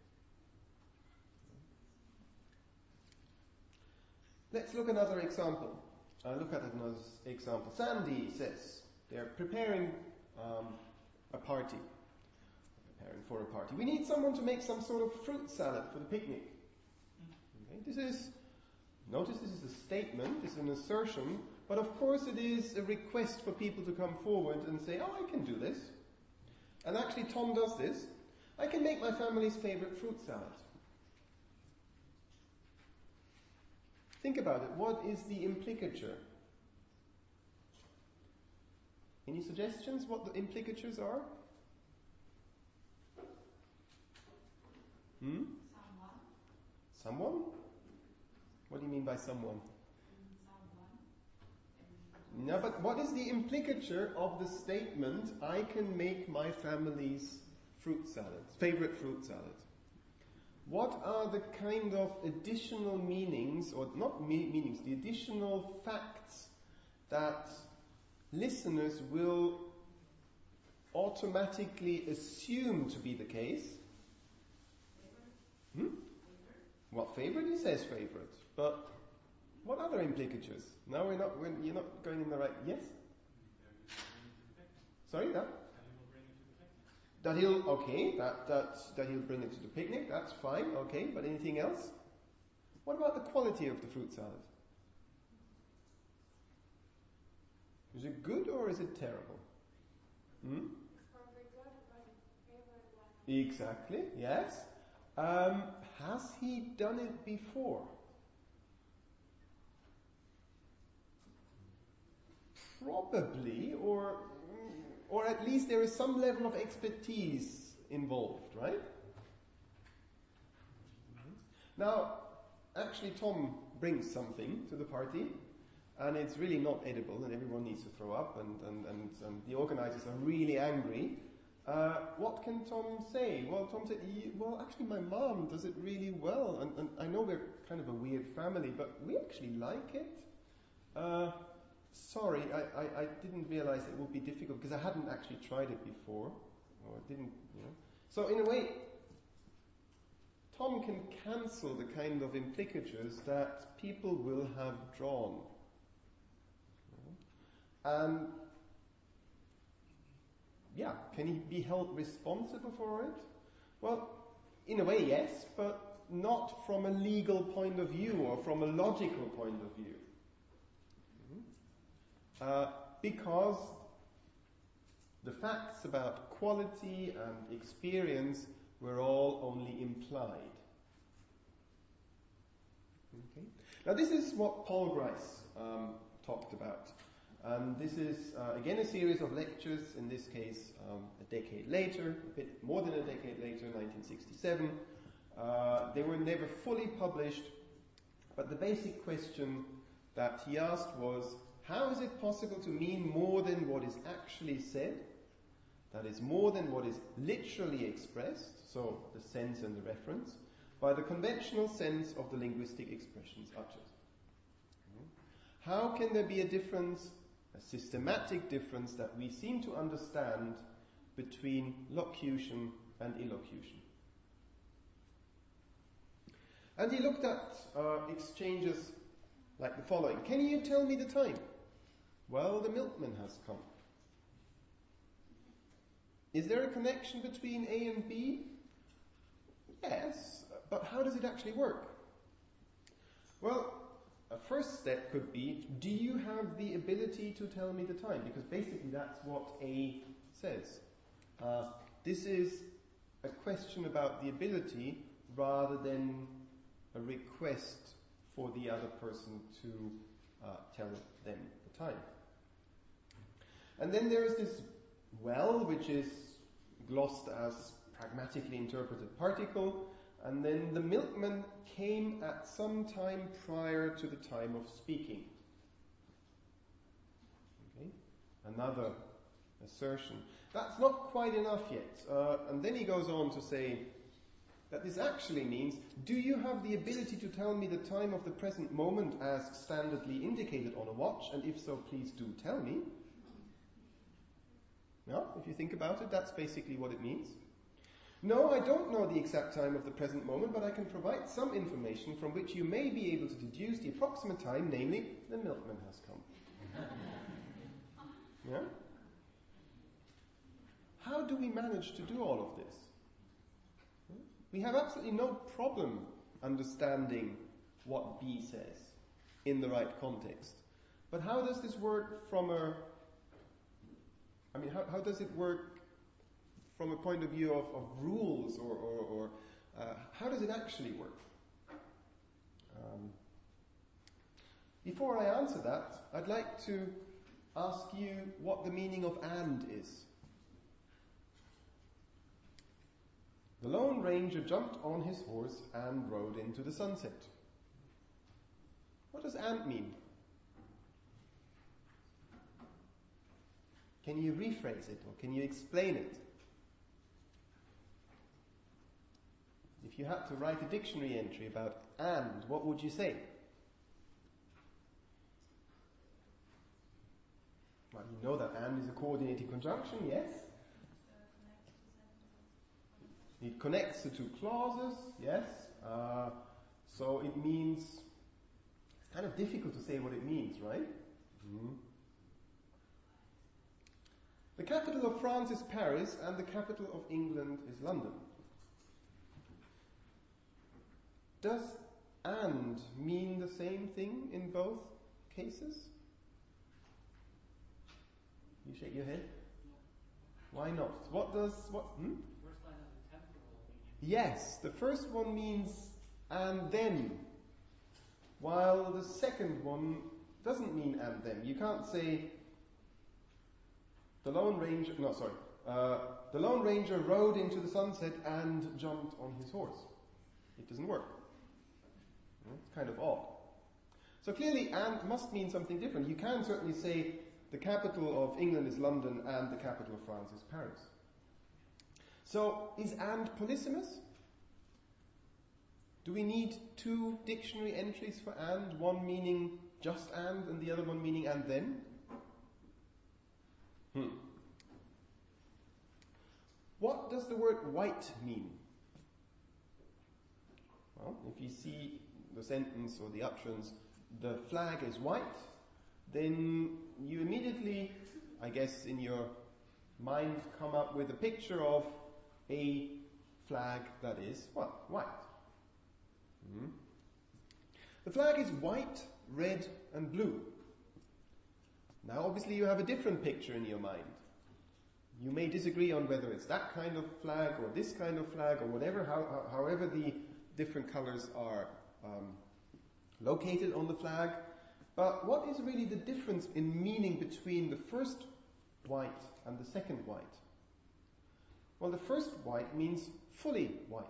Let's look at another example. I'll look at another example. Sandy says they're preparing um, a party. Preparing for a party. We need someone to make some sort of fruit salad for the picnic. Okay? This is, notice this is a statement, this is an assertion, but of course it is a request for people to come forward and say, oh, I can do this. And actually Tom does this. I can make my family's favorite fruit salad. Think about it. What is the implicature? Any suggestions what the implicatures are? Hmm? Someone. Someone? What do you mean by someone? Someone. No, but what is the implicature of the statement, I can make my family's fruit salad, favorite fruit salad? What are the kind of additional meanings, or not me- meanings, the additional facts that listeners will automatically assume to be the case? Hmm? What favorite? He says favorite. But what other implicatures? Now we're not, we're, you're not going in the right, yes? Sorry, that? That he'll, okay, that, that, that he'll bring it to the picnic, that's fine, okay, but anything else? What about the quality of the fruit salad? Is it good or is it terrible? Hmm? Exactly, yes. Um, has he done it before? Probably, or or at least there is some level of expertise involved, right? Now, actually Tom brings something to the party, and it's really not edible, and everyone needs to throw up, and, and, and, and the organizers are really angry. Uh, what can Tom say? Well, Tom said, well, actually my mom does it really well, and, and I know we're kind of a weird family, but we actually like it. Uh, sorry, I, I, I didn't realize it would be difficult, because I hadn't actually tried it before, or I didn't, you know. So in a way, Tom can cancel the kind of implicatures that people will have drawn. And yeah, can he be held responsible for it? Well, in a way, yes, but not from a legal point of view or from a logical point of view. Uh, because the facts about quality and experience were all only implied. Okay. Now this is what Paul Grice um, talked about. Um, this is uh, again a series of lectures, in this case um, a decade later, a bit more than a decade later, nineteen sixty-seven. Uh, they were never fully published, but the basic question that he asked was, how is it possible to mean more than what is actually said? That is, more than what is literally expressed, so the sense and the reference, by the conventional sense of the linguistic expressions uttered. How can there be a difference, a systematic difference that we seem to understand between locution and illocution? And he looked at uh, exchanges like the following. Can you tell me the time? Well, the milkman has come. Is there a connection between A and B? Yes, but how does it actually work? Well, a first step could be, do you have the ability to tell me the time? Because basically that's what A says. Uh, this is a question about the ability rather than a request for the other person to uh, tell them the time. And then there is this well, which is glossed as pragmatically interpreted particle, and then the milkman came at some time prior to the time of speaking. Okay? Another assertion. That's not quite enough yet. Uh, and then he goes on to say that this actually means, do you have the ability to tell me the time of the present moment as standardly indicated on a watch? And if so, please do tell me. No? If you think about it, that's basically what it means. No, I don't know the exact time of the present moment, but I can provide some information from which you may be able to deduce the approximate time, namely, the milkman has come. Yeah? How do we manage to do all of this? We have absolutely no problem understanding what B says in the right context. But how does this work from a... I mean, how, how does it work from a point of view of, of rules, or, or, or uh, how does it actually work? Um, before I answer that, I'd like to ask you what the meaning of "and" is. The Lone Ranger jumped on his horse and rode into the sunset. What does "and" mean? Can you rephrase it, or can you explain it? If you had to write a dictionary entry about "and," what would you say? Well, you know that "and" is a coordinated conjunction, yes? It connects the two clauses, yes? Uh, so it means, it's kind of difficult to say what it means, right? Mm-hmm. The capital of France is Paris, and the capital of England is London. Does "and" mean the same thing in both cases? You shake your head? Why not? What does, what, hmm? First line has a temporal meaning. Yes, the first one means "and then," while the second one doesn't mean "and then." You can't say, the Lone Ranger, no, sorry, uh, the Lone Ranger rode into the sunset and jumped on his horse. It doesn't work. It's kind of odd. So clearly "and" must mean something different. You can certainly say the capital of England is London and the capital of France is Paris. So is "and" polysemous? Do we need two dictionary entries for "and", one meaning just "and" and the other one meaning "and then"? Hmm. What does the word "white" mean? Well, if you see the sentence or the utterance, the flag is white, then you immediately, I guess, in your mind come up with a picture of a flag that is what? White. Hmm. The flag is white, red, and blue. Now, obviously, you have a different picture in your mind. You may disagree on whether it's that kind of flag or this kind of flag or whatever, how, how, however the different colors are um, located on the flag. But what is really the difference in meaning between the first white and the second white? Well, the first white means fully white.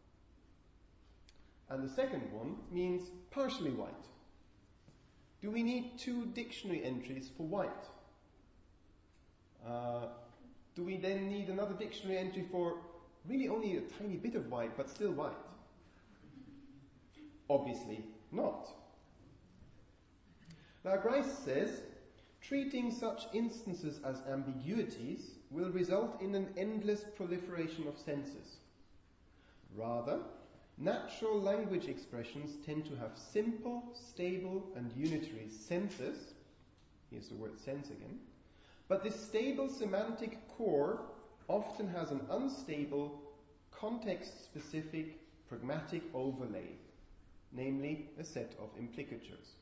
And the second one means partially white. Do we need two dictionary entries for white? Uh, do we then need another dictionary entry for really only a tiny bit of white, but still white? Obviously not. Now Grice says, treating such instances as ambiguities will result in an endless proliferation of senses. Rather, natural language expressions tend to have simple, stable, and unitary senses. Here's the word sense again. But this stable semantic core often has an unstable, context-specific, pragmatic overlay, namely a set of implicatures.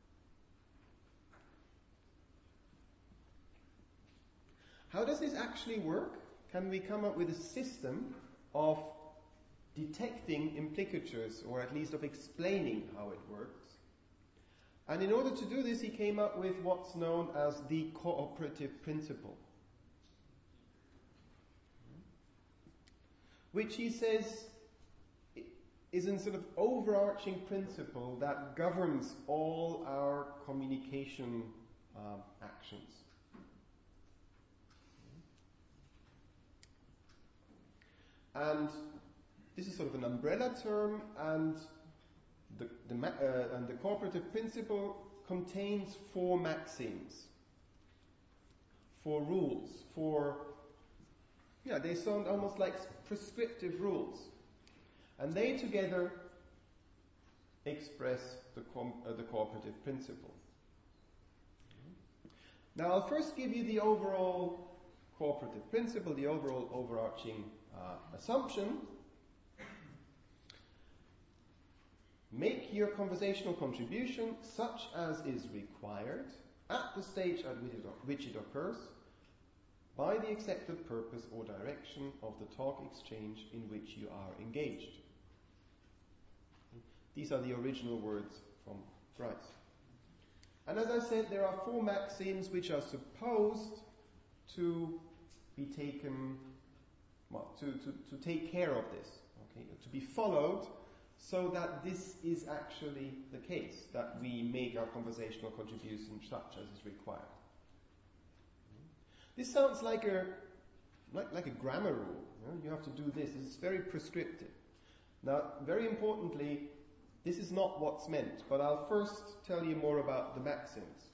How does this actually work? Can we come up with a system of detecting implicatures, or at least of explaining how it works? And in order to do this, he came up with what's known as the cooperative principle, which he says is a sort of overarching principle that governs all our communication um, actions. And this is sort of an umbrella term, and the, the, uh, and the cooperative principle contains four maxims, four rules, four, yeah, they sound almost like prescriptive rules. And they together express the, com- uh, the cooperative principle. Now I'll first give you the overall cooperative principle, the overall overarching uh, assumption. Make your conversational contribution such as is required at the stage at which it occurs by the accepted purpose or direction of the talk exchange in which you are engaged. These are the original words from Grice. And as I said, there are four maxims which are supposed to be taken, well, to, to, to take care of this, okay, to be followed, so that this is actually the case, that we make our conversational contribution such as is required. This sounds like a like, like a grammar rule. You know? You have to do this. It's very prescriptive. Now, very importantly, this is not what's meant, but I'll first tell you more about the maxims.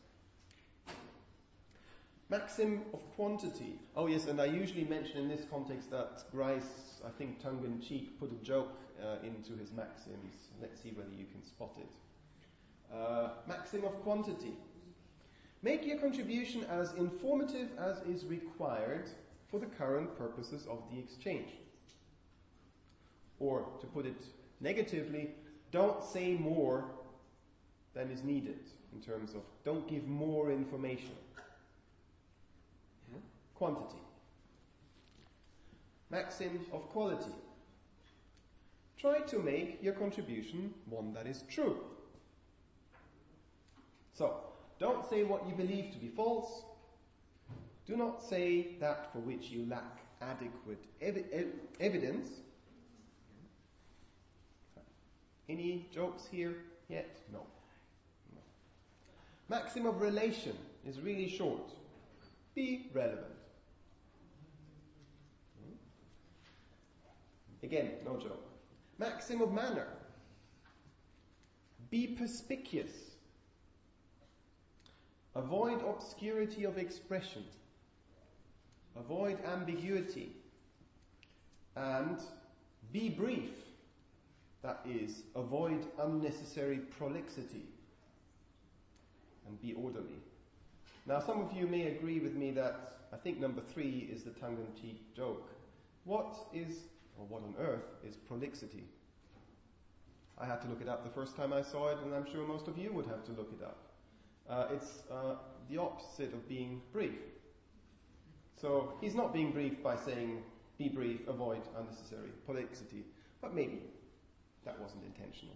Maxim of quantity. Oh yes, and I usually mention in this context that Grice, I think tongue-in-cheek, put a joke uh, into his maxims. Let's see whether you can spot it. Uh, maxim of quantity. Make your contribution as informative as is required for the current purposes of the exchange. Or, to put it negatively, don't say more than is needed, in terms of don't give more information. Quantity. Maxim of quality. Try to make your contribution one that is true. So, don't say what you believe to be false. Do not say that for which you lack adequate evi- ev- evidence. Any jokes here yet? No. no. Maxim of relation is really short. Be relevant. Again, no joke. Maxim of manner. Be perspicuous. Avoid obscurity of expression. Avoid ambiguity. And be brief. That is, avoid unnecessary prolixity. And be orderly. Now, some of you may agree with me that I think number three is the tongue-in-cheek joke. What is, or what on earth, is prolixity? I had to look it up the first time I saw it, and I'm sure most of you would have to look it up. Uh, it's uh, the opposite of being brief. So he's not being briefed by saying, be brief, avoid unnecessary prolixity. But maybe that wasn't intentional.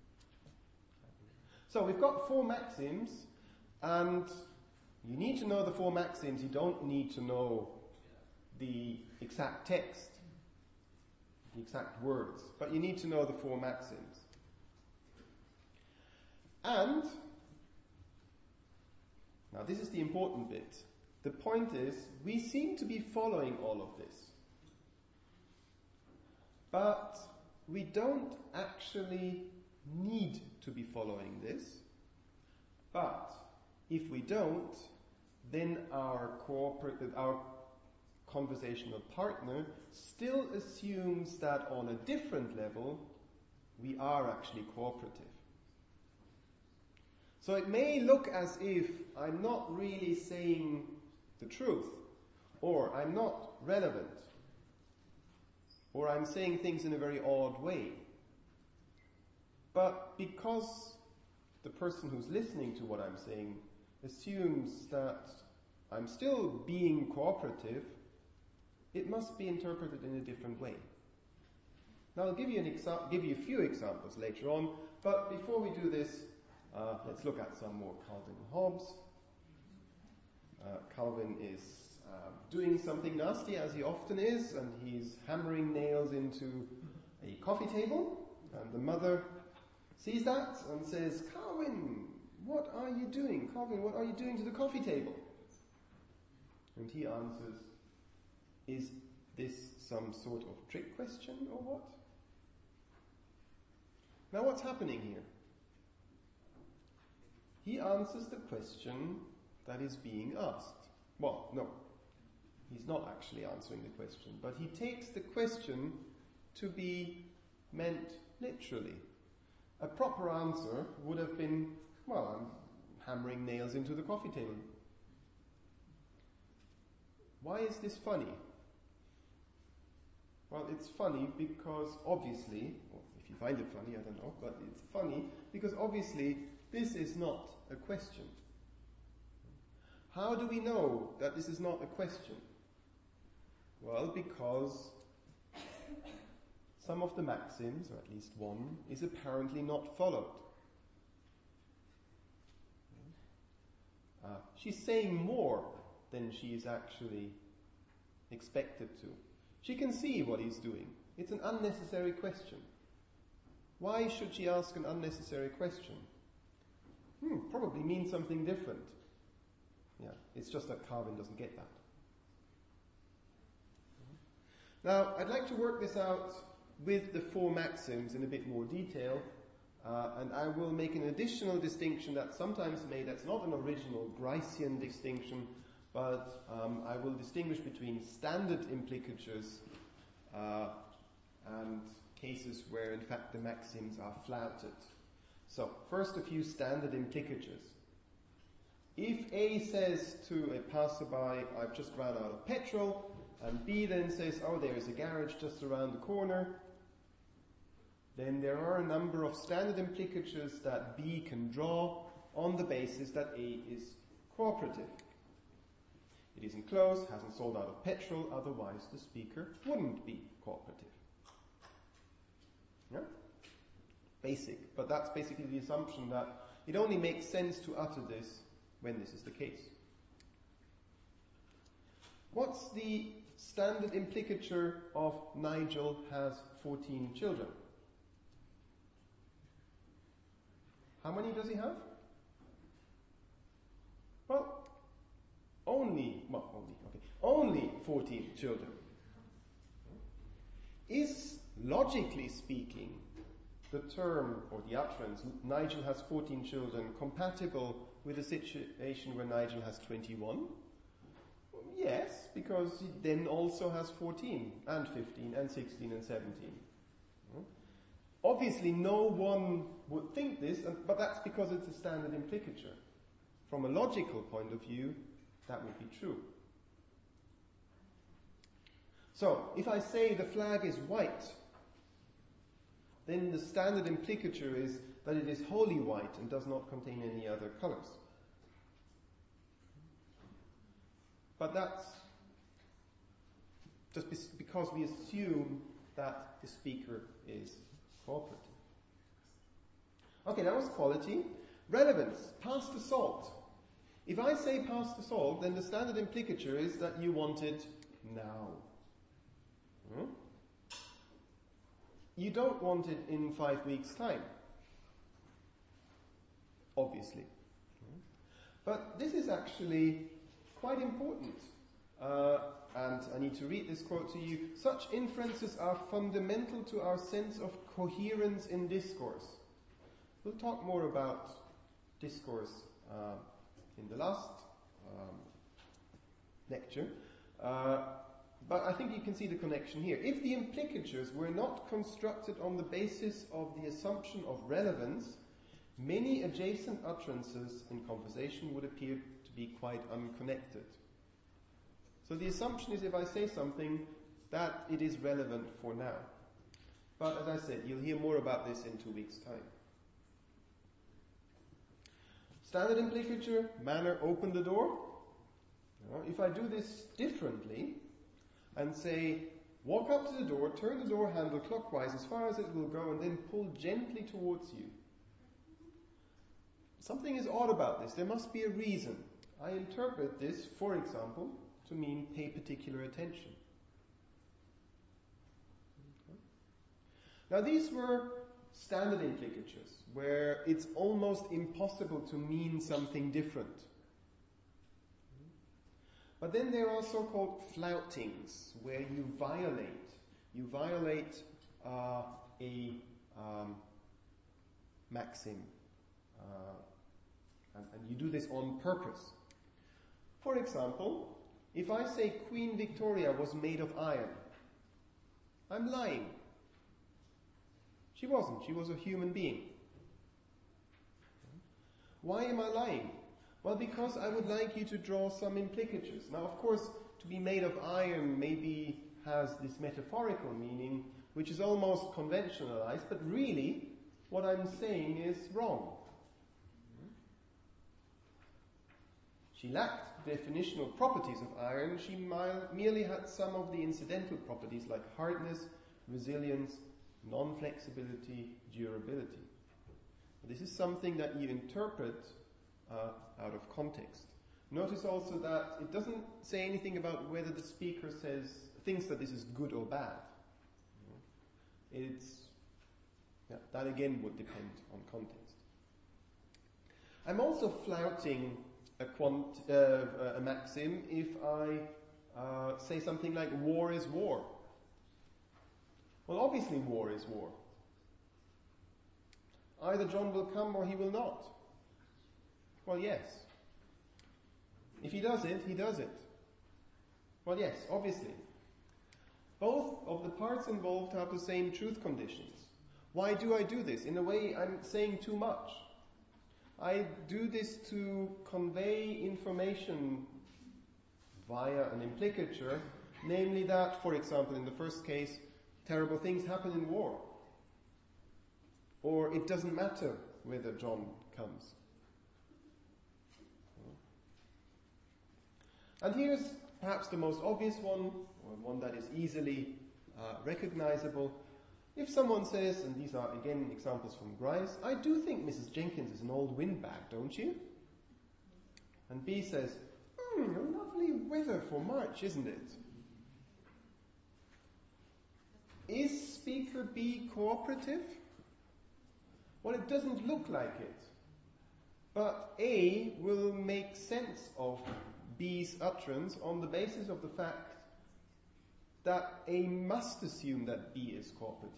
So we've got four maxims, and you need to know the four maxims. You don't need to know the exact text, the exact words, but you need to know the four maxims. And, now this is the important bit. The point is, we seem to be following all of this. But we don't actually need to be following this. But if we don't, then our corporate, our conversational partner still assumes that on a different level, we are actually cooperative. So it may look as if I'm not really saying the truth, or I'm not relevant, or I'm saying things in a very odd way. But because the person who's listening to what I'm saying assumes that I'm still being cooperative, it must be interpreted in a different way. Now I'll give you, an exa- give you a few examples later on, but before we do this, uh, let's look at some more Calvin and Hobbes. Uh, Calvin is uh, doing something nasty, as he often is, and he's hammering nails into a coffee table, and the mother sees that and says, Calvin, what are you doing? Calvin, what are you doing to the coffee table? And he answers, is this some sort of trick question or what? Now what's happening here? He answers the question that is being asked. Well, no, he's not actually answering the question, but he takes the question to be meant literally. A proper answer would have been, well, I'm hammering nails into the coffee table. Why is this funny? Well, it's funny because obviously, well, if you find it funny, I don't know, but it's funny because obviously this is not a question. How do we know that this is not a question? Well, because some of the maxims, or at least one, is apparently not followed. Uh, she's saying more than she is actually expected to. She can see what he's doing. It's an unnecessary question. Why should she ask an unnecessary question? Hmm, probably means something different. Yeah, it's just that Calvin doesn't get that. Now, I'd like to work this out with the four maxims in a bit more detail, uh, and I will make an additional distinction that's sometimes made, that's not an original Gricean distinction, but um, I will distinguish between standard implicatures uh, and cases where in fact the maxims are flouted. So, first a few standard implicatures. If A says to a passerby, I've just run out of petrol, and B then says, oh, there is a garage just around the corner, then there are a number of standard implicatures that B can draw on the basis that A is cooperative. It isn't close, hasn't sold out of petrol, otherwise the speaker wouldn't be cooperative. Yeah? Basic, but that's basically the assumption that it only makes sense to utter this when this is the case. What's the standard implicature of Nigel has fourteen children? How many does he have? Well, only, well, only, okay, only fourteen children. Is, logically speaking, the term or the utterance, Nigel has fourteen children, compatible with a situation where Nigel has twenty-one? Yes, because he then also has fourteen, and fifteen, and sixteen, and seventeen. Obviously, no one would think this, but that's because it's a standard implicature. From a logical point of view, that would be true. So, if I say the flag is white, then the standard implicature is that it is wholly white and does not contain any other colors. But that's just because we assume that the speaker is cooperative. Okay, that was quality. Relevance, pass the salt. If I say pass the salt, then the standard implicature is that you want it now. Hmm? You don't want it in five weeks' time. Obviously. Hmm? But this is actually quite important. Uh, and I need to read this quote to you. Such inferences are fundamental to our sense of coherence in discourse. We'll talk more about discourse uh, in the last um, lecture. Uh, but I think you can see the connection here. If the implicatures were not constructed on the basis of the assumption of relevance, many adjacent utterances in conversation would appear to be quite unconnected. So the assumption is if I say something, that it is relevant for now. But as I said, you'll hear more about this in two weeks' time. Standard implicature, manner, open the door. You know, if I do this differently and say, walk up to the door, turn the door handle clockwise as far as it will go, and then pull gently towards you. Something is odd about this. There must be a reason. I interpret this, for example, to mean pay particular attention. Okay. Now these were standard implicatures, where it's almost impossible to mean something different. But then there are so-called floutings, where you violate, you violate uh, a um, maxim, uh, and, and you do this on purpose. For example, if I say Queen Victoria was made of iron, I'm lying. She wasn't. She was a human being. Why am I lying? Well, because I would like you to draw some implicatures. Now, of course, to be made of iron maybe has this metaphorical meaning, which is almost conventionalized, but really, what I'm saying is wrong. She lacked definitional properties of iron. She merely had some of the incidental properties like hardness, resilience, non-flexibility, durability. This is something that you interpret uh, out of context. Notice also that it doesn't say anything about whether the speaker says thinks that this is good or bad. It's yeah, that again would depend on context. I'm also flouting a, quant, uh, a maxim if I uh, say something like war is war. Well, obviously war is war. Either John will come or he will not. Well, yes. If he does it, he does it. Well, yes, obviously. Both of the parts involved have the same truth conditions. Why do I do this? In a way, I'm saying too much. I do this to convey information via an implicature, namely that, for example, in the first case, terrible things happen in war. Or it doesn't matter whether John comes. And here's perhaps the most obvious one, or one that is easily uh, recognizable. If someone says, and these are again examples from Grice, I do think Missus Jenkins is an old windbag, don't you? And B says, hmm, a lovely weather for March, isn't it? Is speaker B cooperative? Well, it doesn't look like it. But A will make sense of B's utterance on the basis of the fact that A must assume that B is cooperative.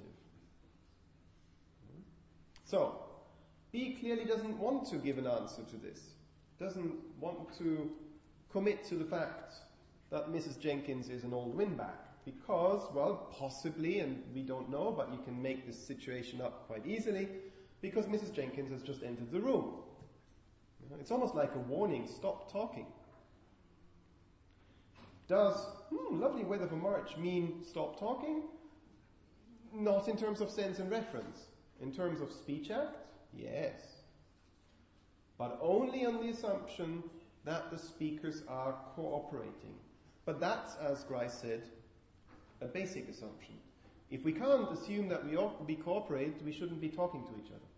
So, B clearly doesn't want to give an answer to this. Doesn't want to commit to the fact that Missus Jenkins is an old windbag. Because, well, possibly, and we don't know, but you can make this situation up quite easily, because Missus Jenkins has just entered the room. It's almost like a warning, stop talking. Does, hmm, lovely weather for March mean stop talking? Not in terms of sense and reference. In terms of speech act, yes. But only on the assumption that the speakers are cooperating. But that's, as Grice said, a basic assumption. If we can't assume that we ought to be cooperate, we shouldn't be talking to each other.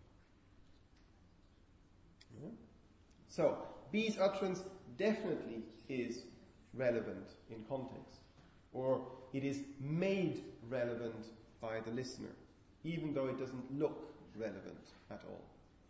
Yeah? So, B's utterance definitely is relevant in context, or it is made relevant by the listener, even though it doesn't look relevant at all.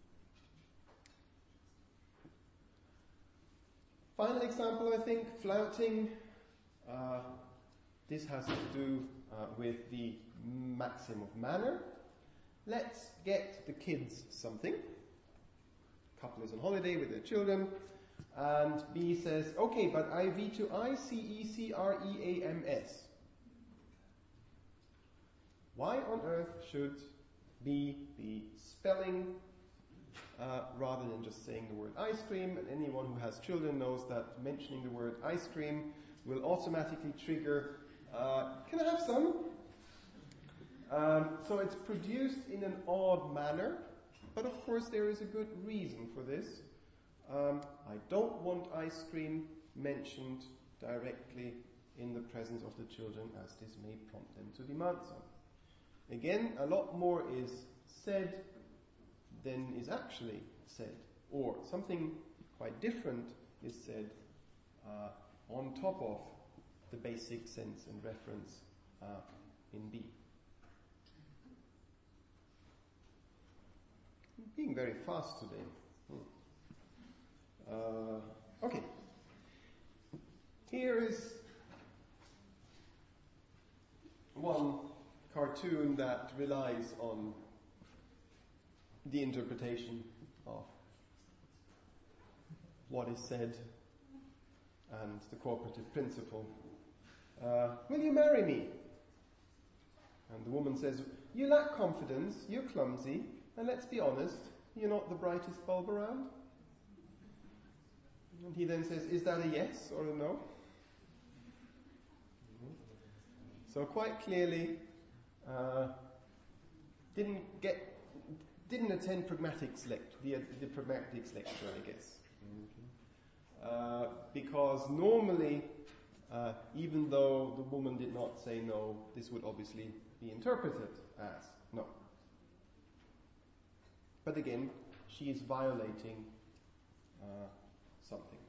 Final example, I think, flouting. Uh, this has to do uh, with the maxim of manner. Let's get the kids something. Couple is on holiday with their children, and B says, okay, but I V to I, C E C R E A M S. Why on earth should B be spelling uh, rather than just saying the word ice cream? And anyone who has children knows that mentioning the word ice cream will automatically trigger, uh, can I have some? Um, so it's produced in an odd manner, but of course there is a good reason for this. Um, I don't want ice cream mentioned directly in the presence of the children, as this may prompt them to demand some. Again, a lot more is said than is actually said, or something quite different is said uh, on top of the basic sense and reference uh, in B. I'm being very fast today. Hmm. Uh, okay. Here is one cartoon that relies on the interpretation of what is said and the cooperative principle. Uh, will you marry me? And the woman says, you lack confidence, you're clumsy, and let's be honest, you're not the brightest bulb around. And he then says, is that a yes or a no? So quite clearly, uh, didn't get, didn't attend pragmatics lect, the, the pragmatics lecture, I guess. Uh, because normally, uh, even though the woman did not say no, this would obviously be interpreted as no. But again, she is violating uh, something.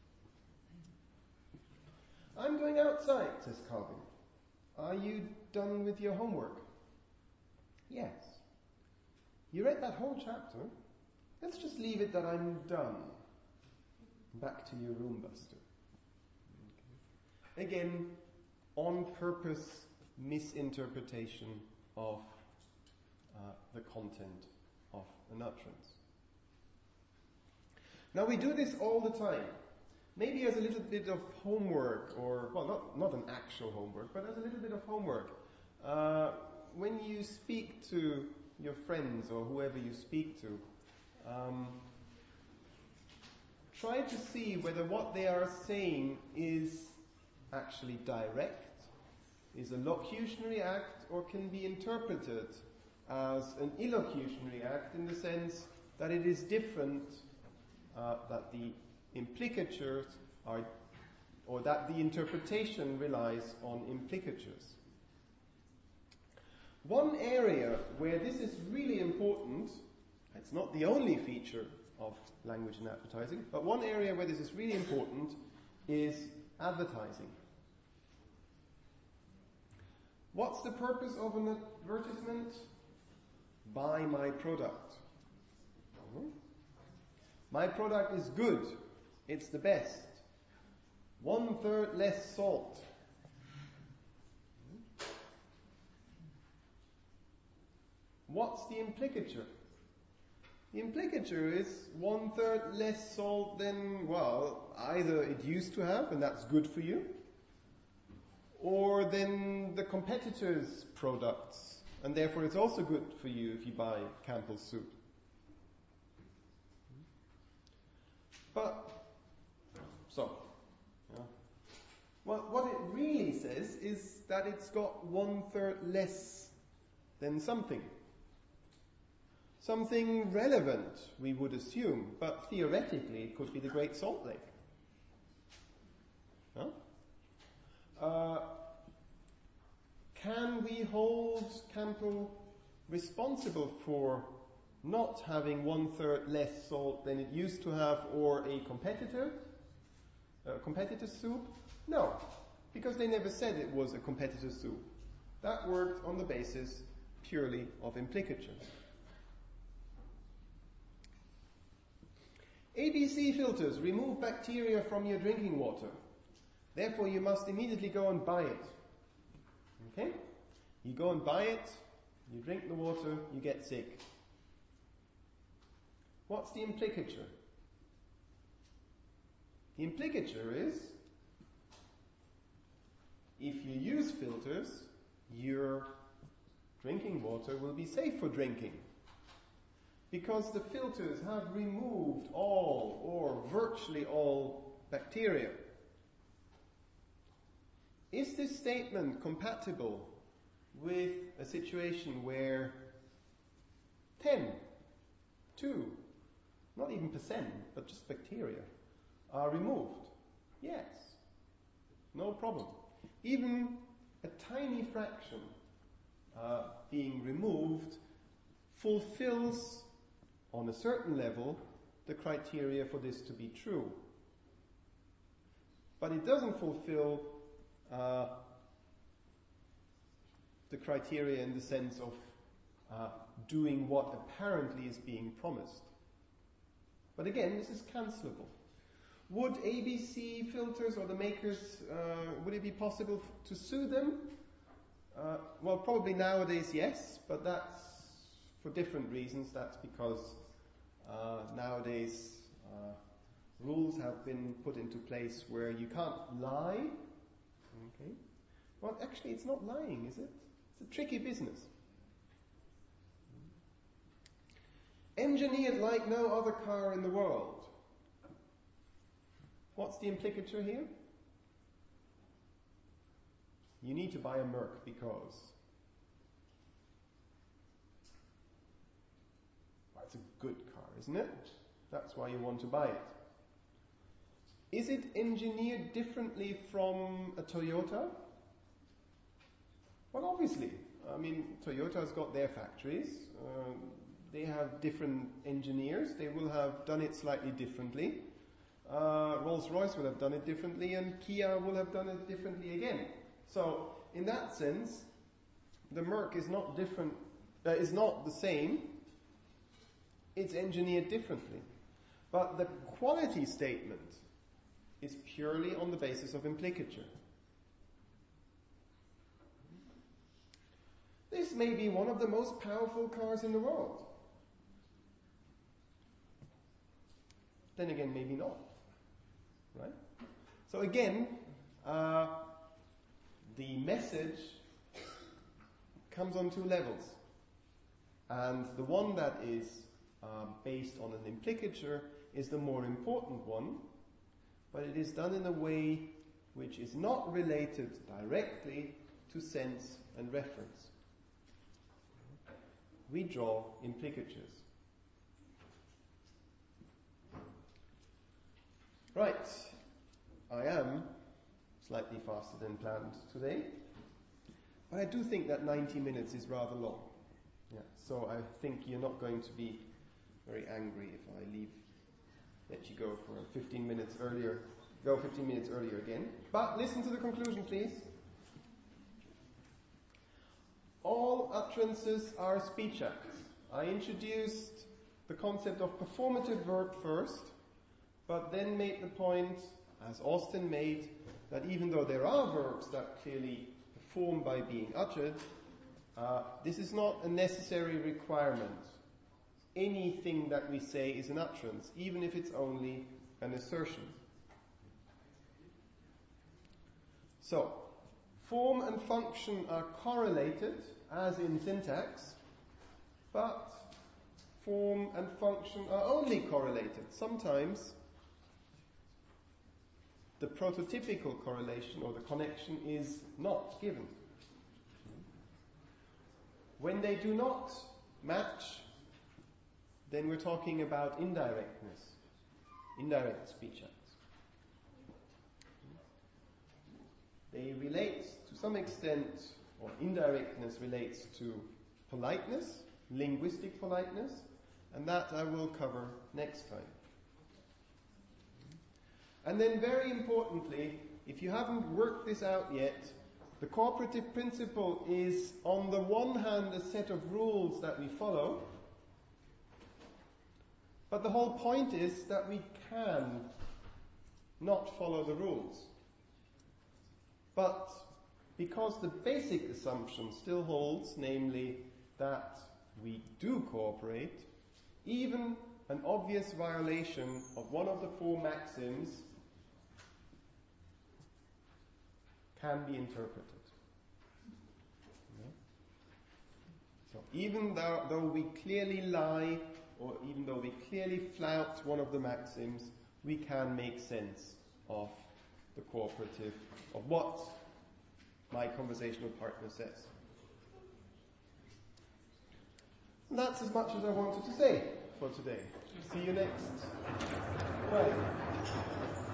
I'm going outside, says Calvin. Are you done with your homework? Yes. You read that whole chapter? Let's just leave it that I'm done. Back to your room, Buster. Okay. Again, on purpose misinterpretation of uh, the content of an utterance. Now we do this all the time. Maybe as a little bit of homework, or, well, not, not an actual homework, but as a little bit of homework. Uh, when you speak to your friends or whoever you speak to, um, try to see whether what they are saying is actually direct, is a locutionary act, or can be interpreted as an illocutionary act in the sense that it is different, uh, that the implicatures are, or that the interpretation relies on implicatures. One area where this is really important, it's not the only feature of language and advertising, but one area where this is really important is advertising. What's the purpose of an advertisement? Buy my product. My product is good. It's the best. One third less salt. What's the implicature? The implicature is one third less salt than, well, either it used to have, and that's good for you, or than the competitor's products, and therefore it's also good for you if you buy Campbell's soup. But, so, yeah. Well, what it really says is that it's got one third less than something. Something relevant, we would assume, but theoretically it could be the Great Salt Lake. Huh? Uh, can we hold Campbell responsible for not having one third less salt than it used to have, or a competitor, a competitor soup? No, because they never said it was a competitor soup. That worked on the basis purely of implicature. A B C filters remove bacteria from your drinking water. Therefore, you must immediately go and buy it. Okay? You go and buy it, you drink the water, you get sick. What's the implicature? The implicature is, if you use filters, your drinking water will be safe for drinking. Because the filters have removed all or virtually all bacteria. Is this statement compatible with a situation where ten, two, not even percent, but just bacteria are removed? Yes. No problem. Even a tiny fraction uh, being removed fulfills, on a certain level, the criteria for this to be true. But it doesn't fulfill uh, the criteria in the sense of uh, doing what apparently is being promised. But again, this is cancelable. Would A B C filters or the makers, uh, would it be possible f- to sue them? Uh, well, probably nowadays, yes, but that's for different reasons. That's because uh, nowadays uh, rules have been put into place where you can't lie. Okay. Well, actually, it's not lying, is it? It's a tricky business. Engineered like no other car in the world. What's the implicature here? You need to buy a Merc because well, it's a good car, isn't it? That's why you want to buy it. Is it engineered differently from a Toyota? Well, obviously. I mean, Toyota's got their factories. Um, they have different engineers. They will have done it slightly differently. Uh, Rolls-Royce will have done it differently, and Kia will have done it differently again. So, in that sense, the Merc is not different, uh, is not the same. It's engineered differently. But the quality statement is purely on the basis of implicature. This may be one of the most powerful cars in the world. Then again, maybe not. Right? So again, uh, the message comes on two levels. And the one that is um, based on an implicature is the more important one, but it is done in a way which is not related directly to sense and reference. We draw implicatures. Right, I am slightly faster than planned today, but I do think that ninety minutes is rather long. Yeah, so I think you're not going to be very angry if I leave, let you go for fifteen minutes earlier, go fifteen minutes earlier again. But listen to the conclusion, please. All utterances are speech acts. I introduced the concept of performative verb first, but then made the point, as Austin made, that even though there are verbs that clearly perform by being uttered, uh, this is not a necessary requirement. Anything that we say is an utterance, even if it's only an assertion. So, form and function are correlated, as in syntax, but form and function are only correlated. Sometimes the prototypical correlation or the connection is not given. When they do not match, then we're talking about indirectness, indirect speech acts. They relate to some extent or indirectness relates to politeness, linguistic politeness, and that I will cover next time. And then very importantly, if you haven't worked this out yet, the cooperative principle is on the one hand a set of rules that we follow, but the whole point is that we can not follow the rules. But because the basic assumption still holds, namely that we do cooperate, even an obvious violation of one of the four maxims can be interpreted. Yeah? So even though, though we clearly lie, or even though we clearly flout one of the maxims, we can make sense of the cooperative, of what my conversational partner says. And that's as much as I wanted to say for today. See you next. Right.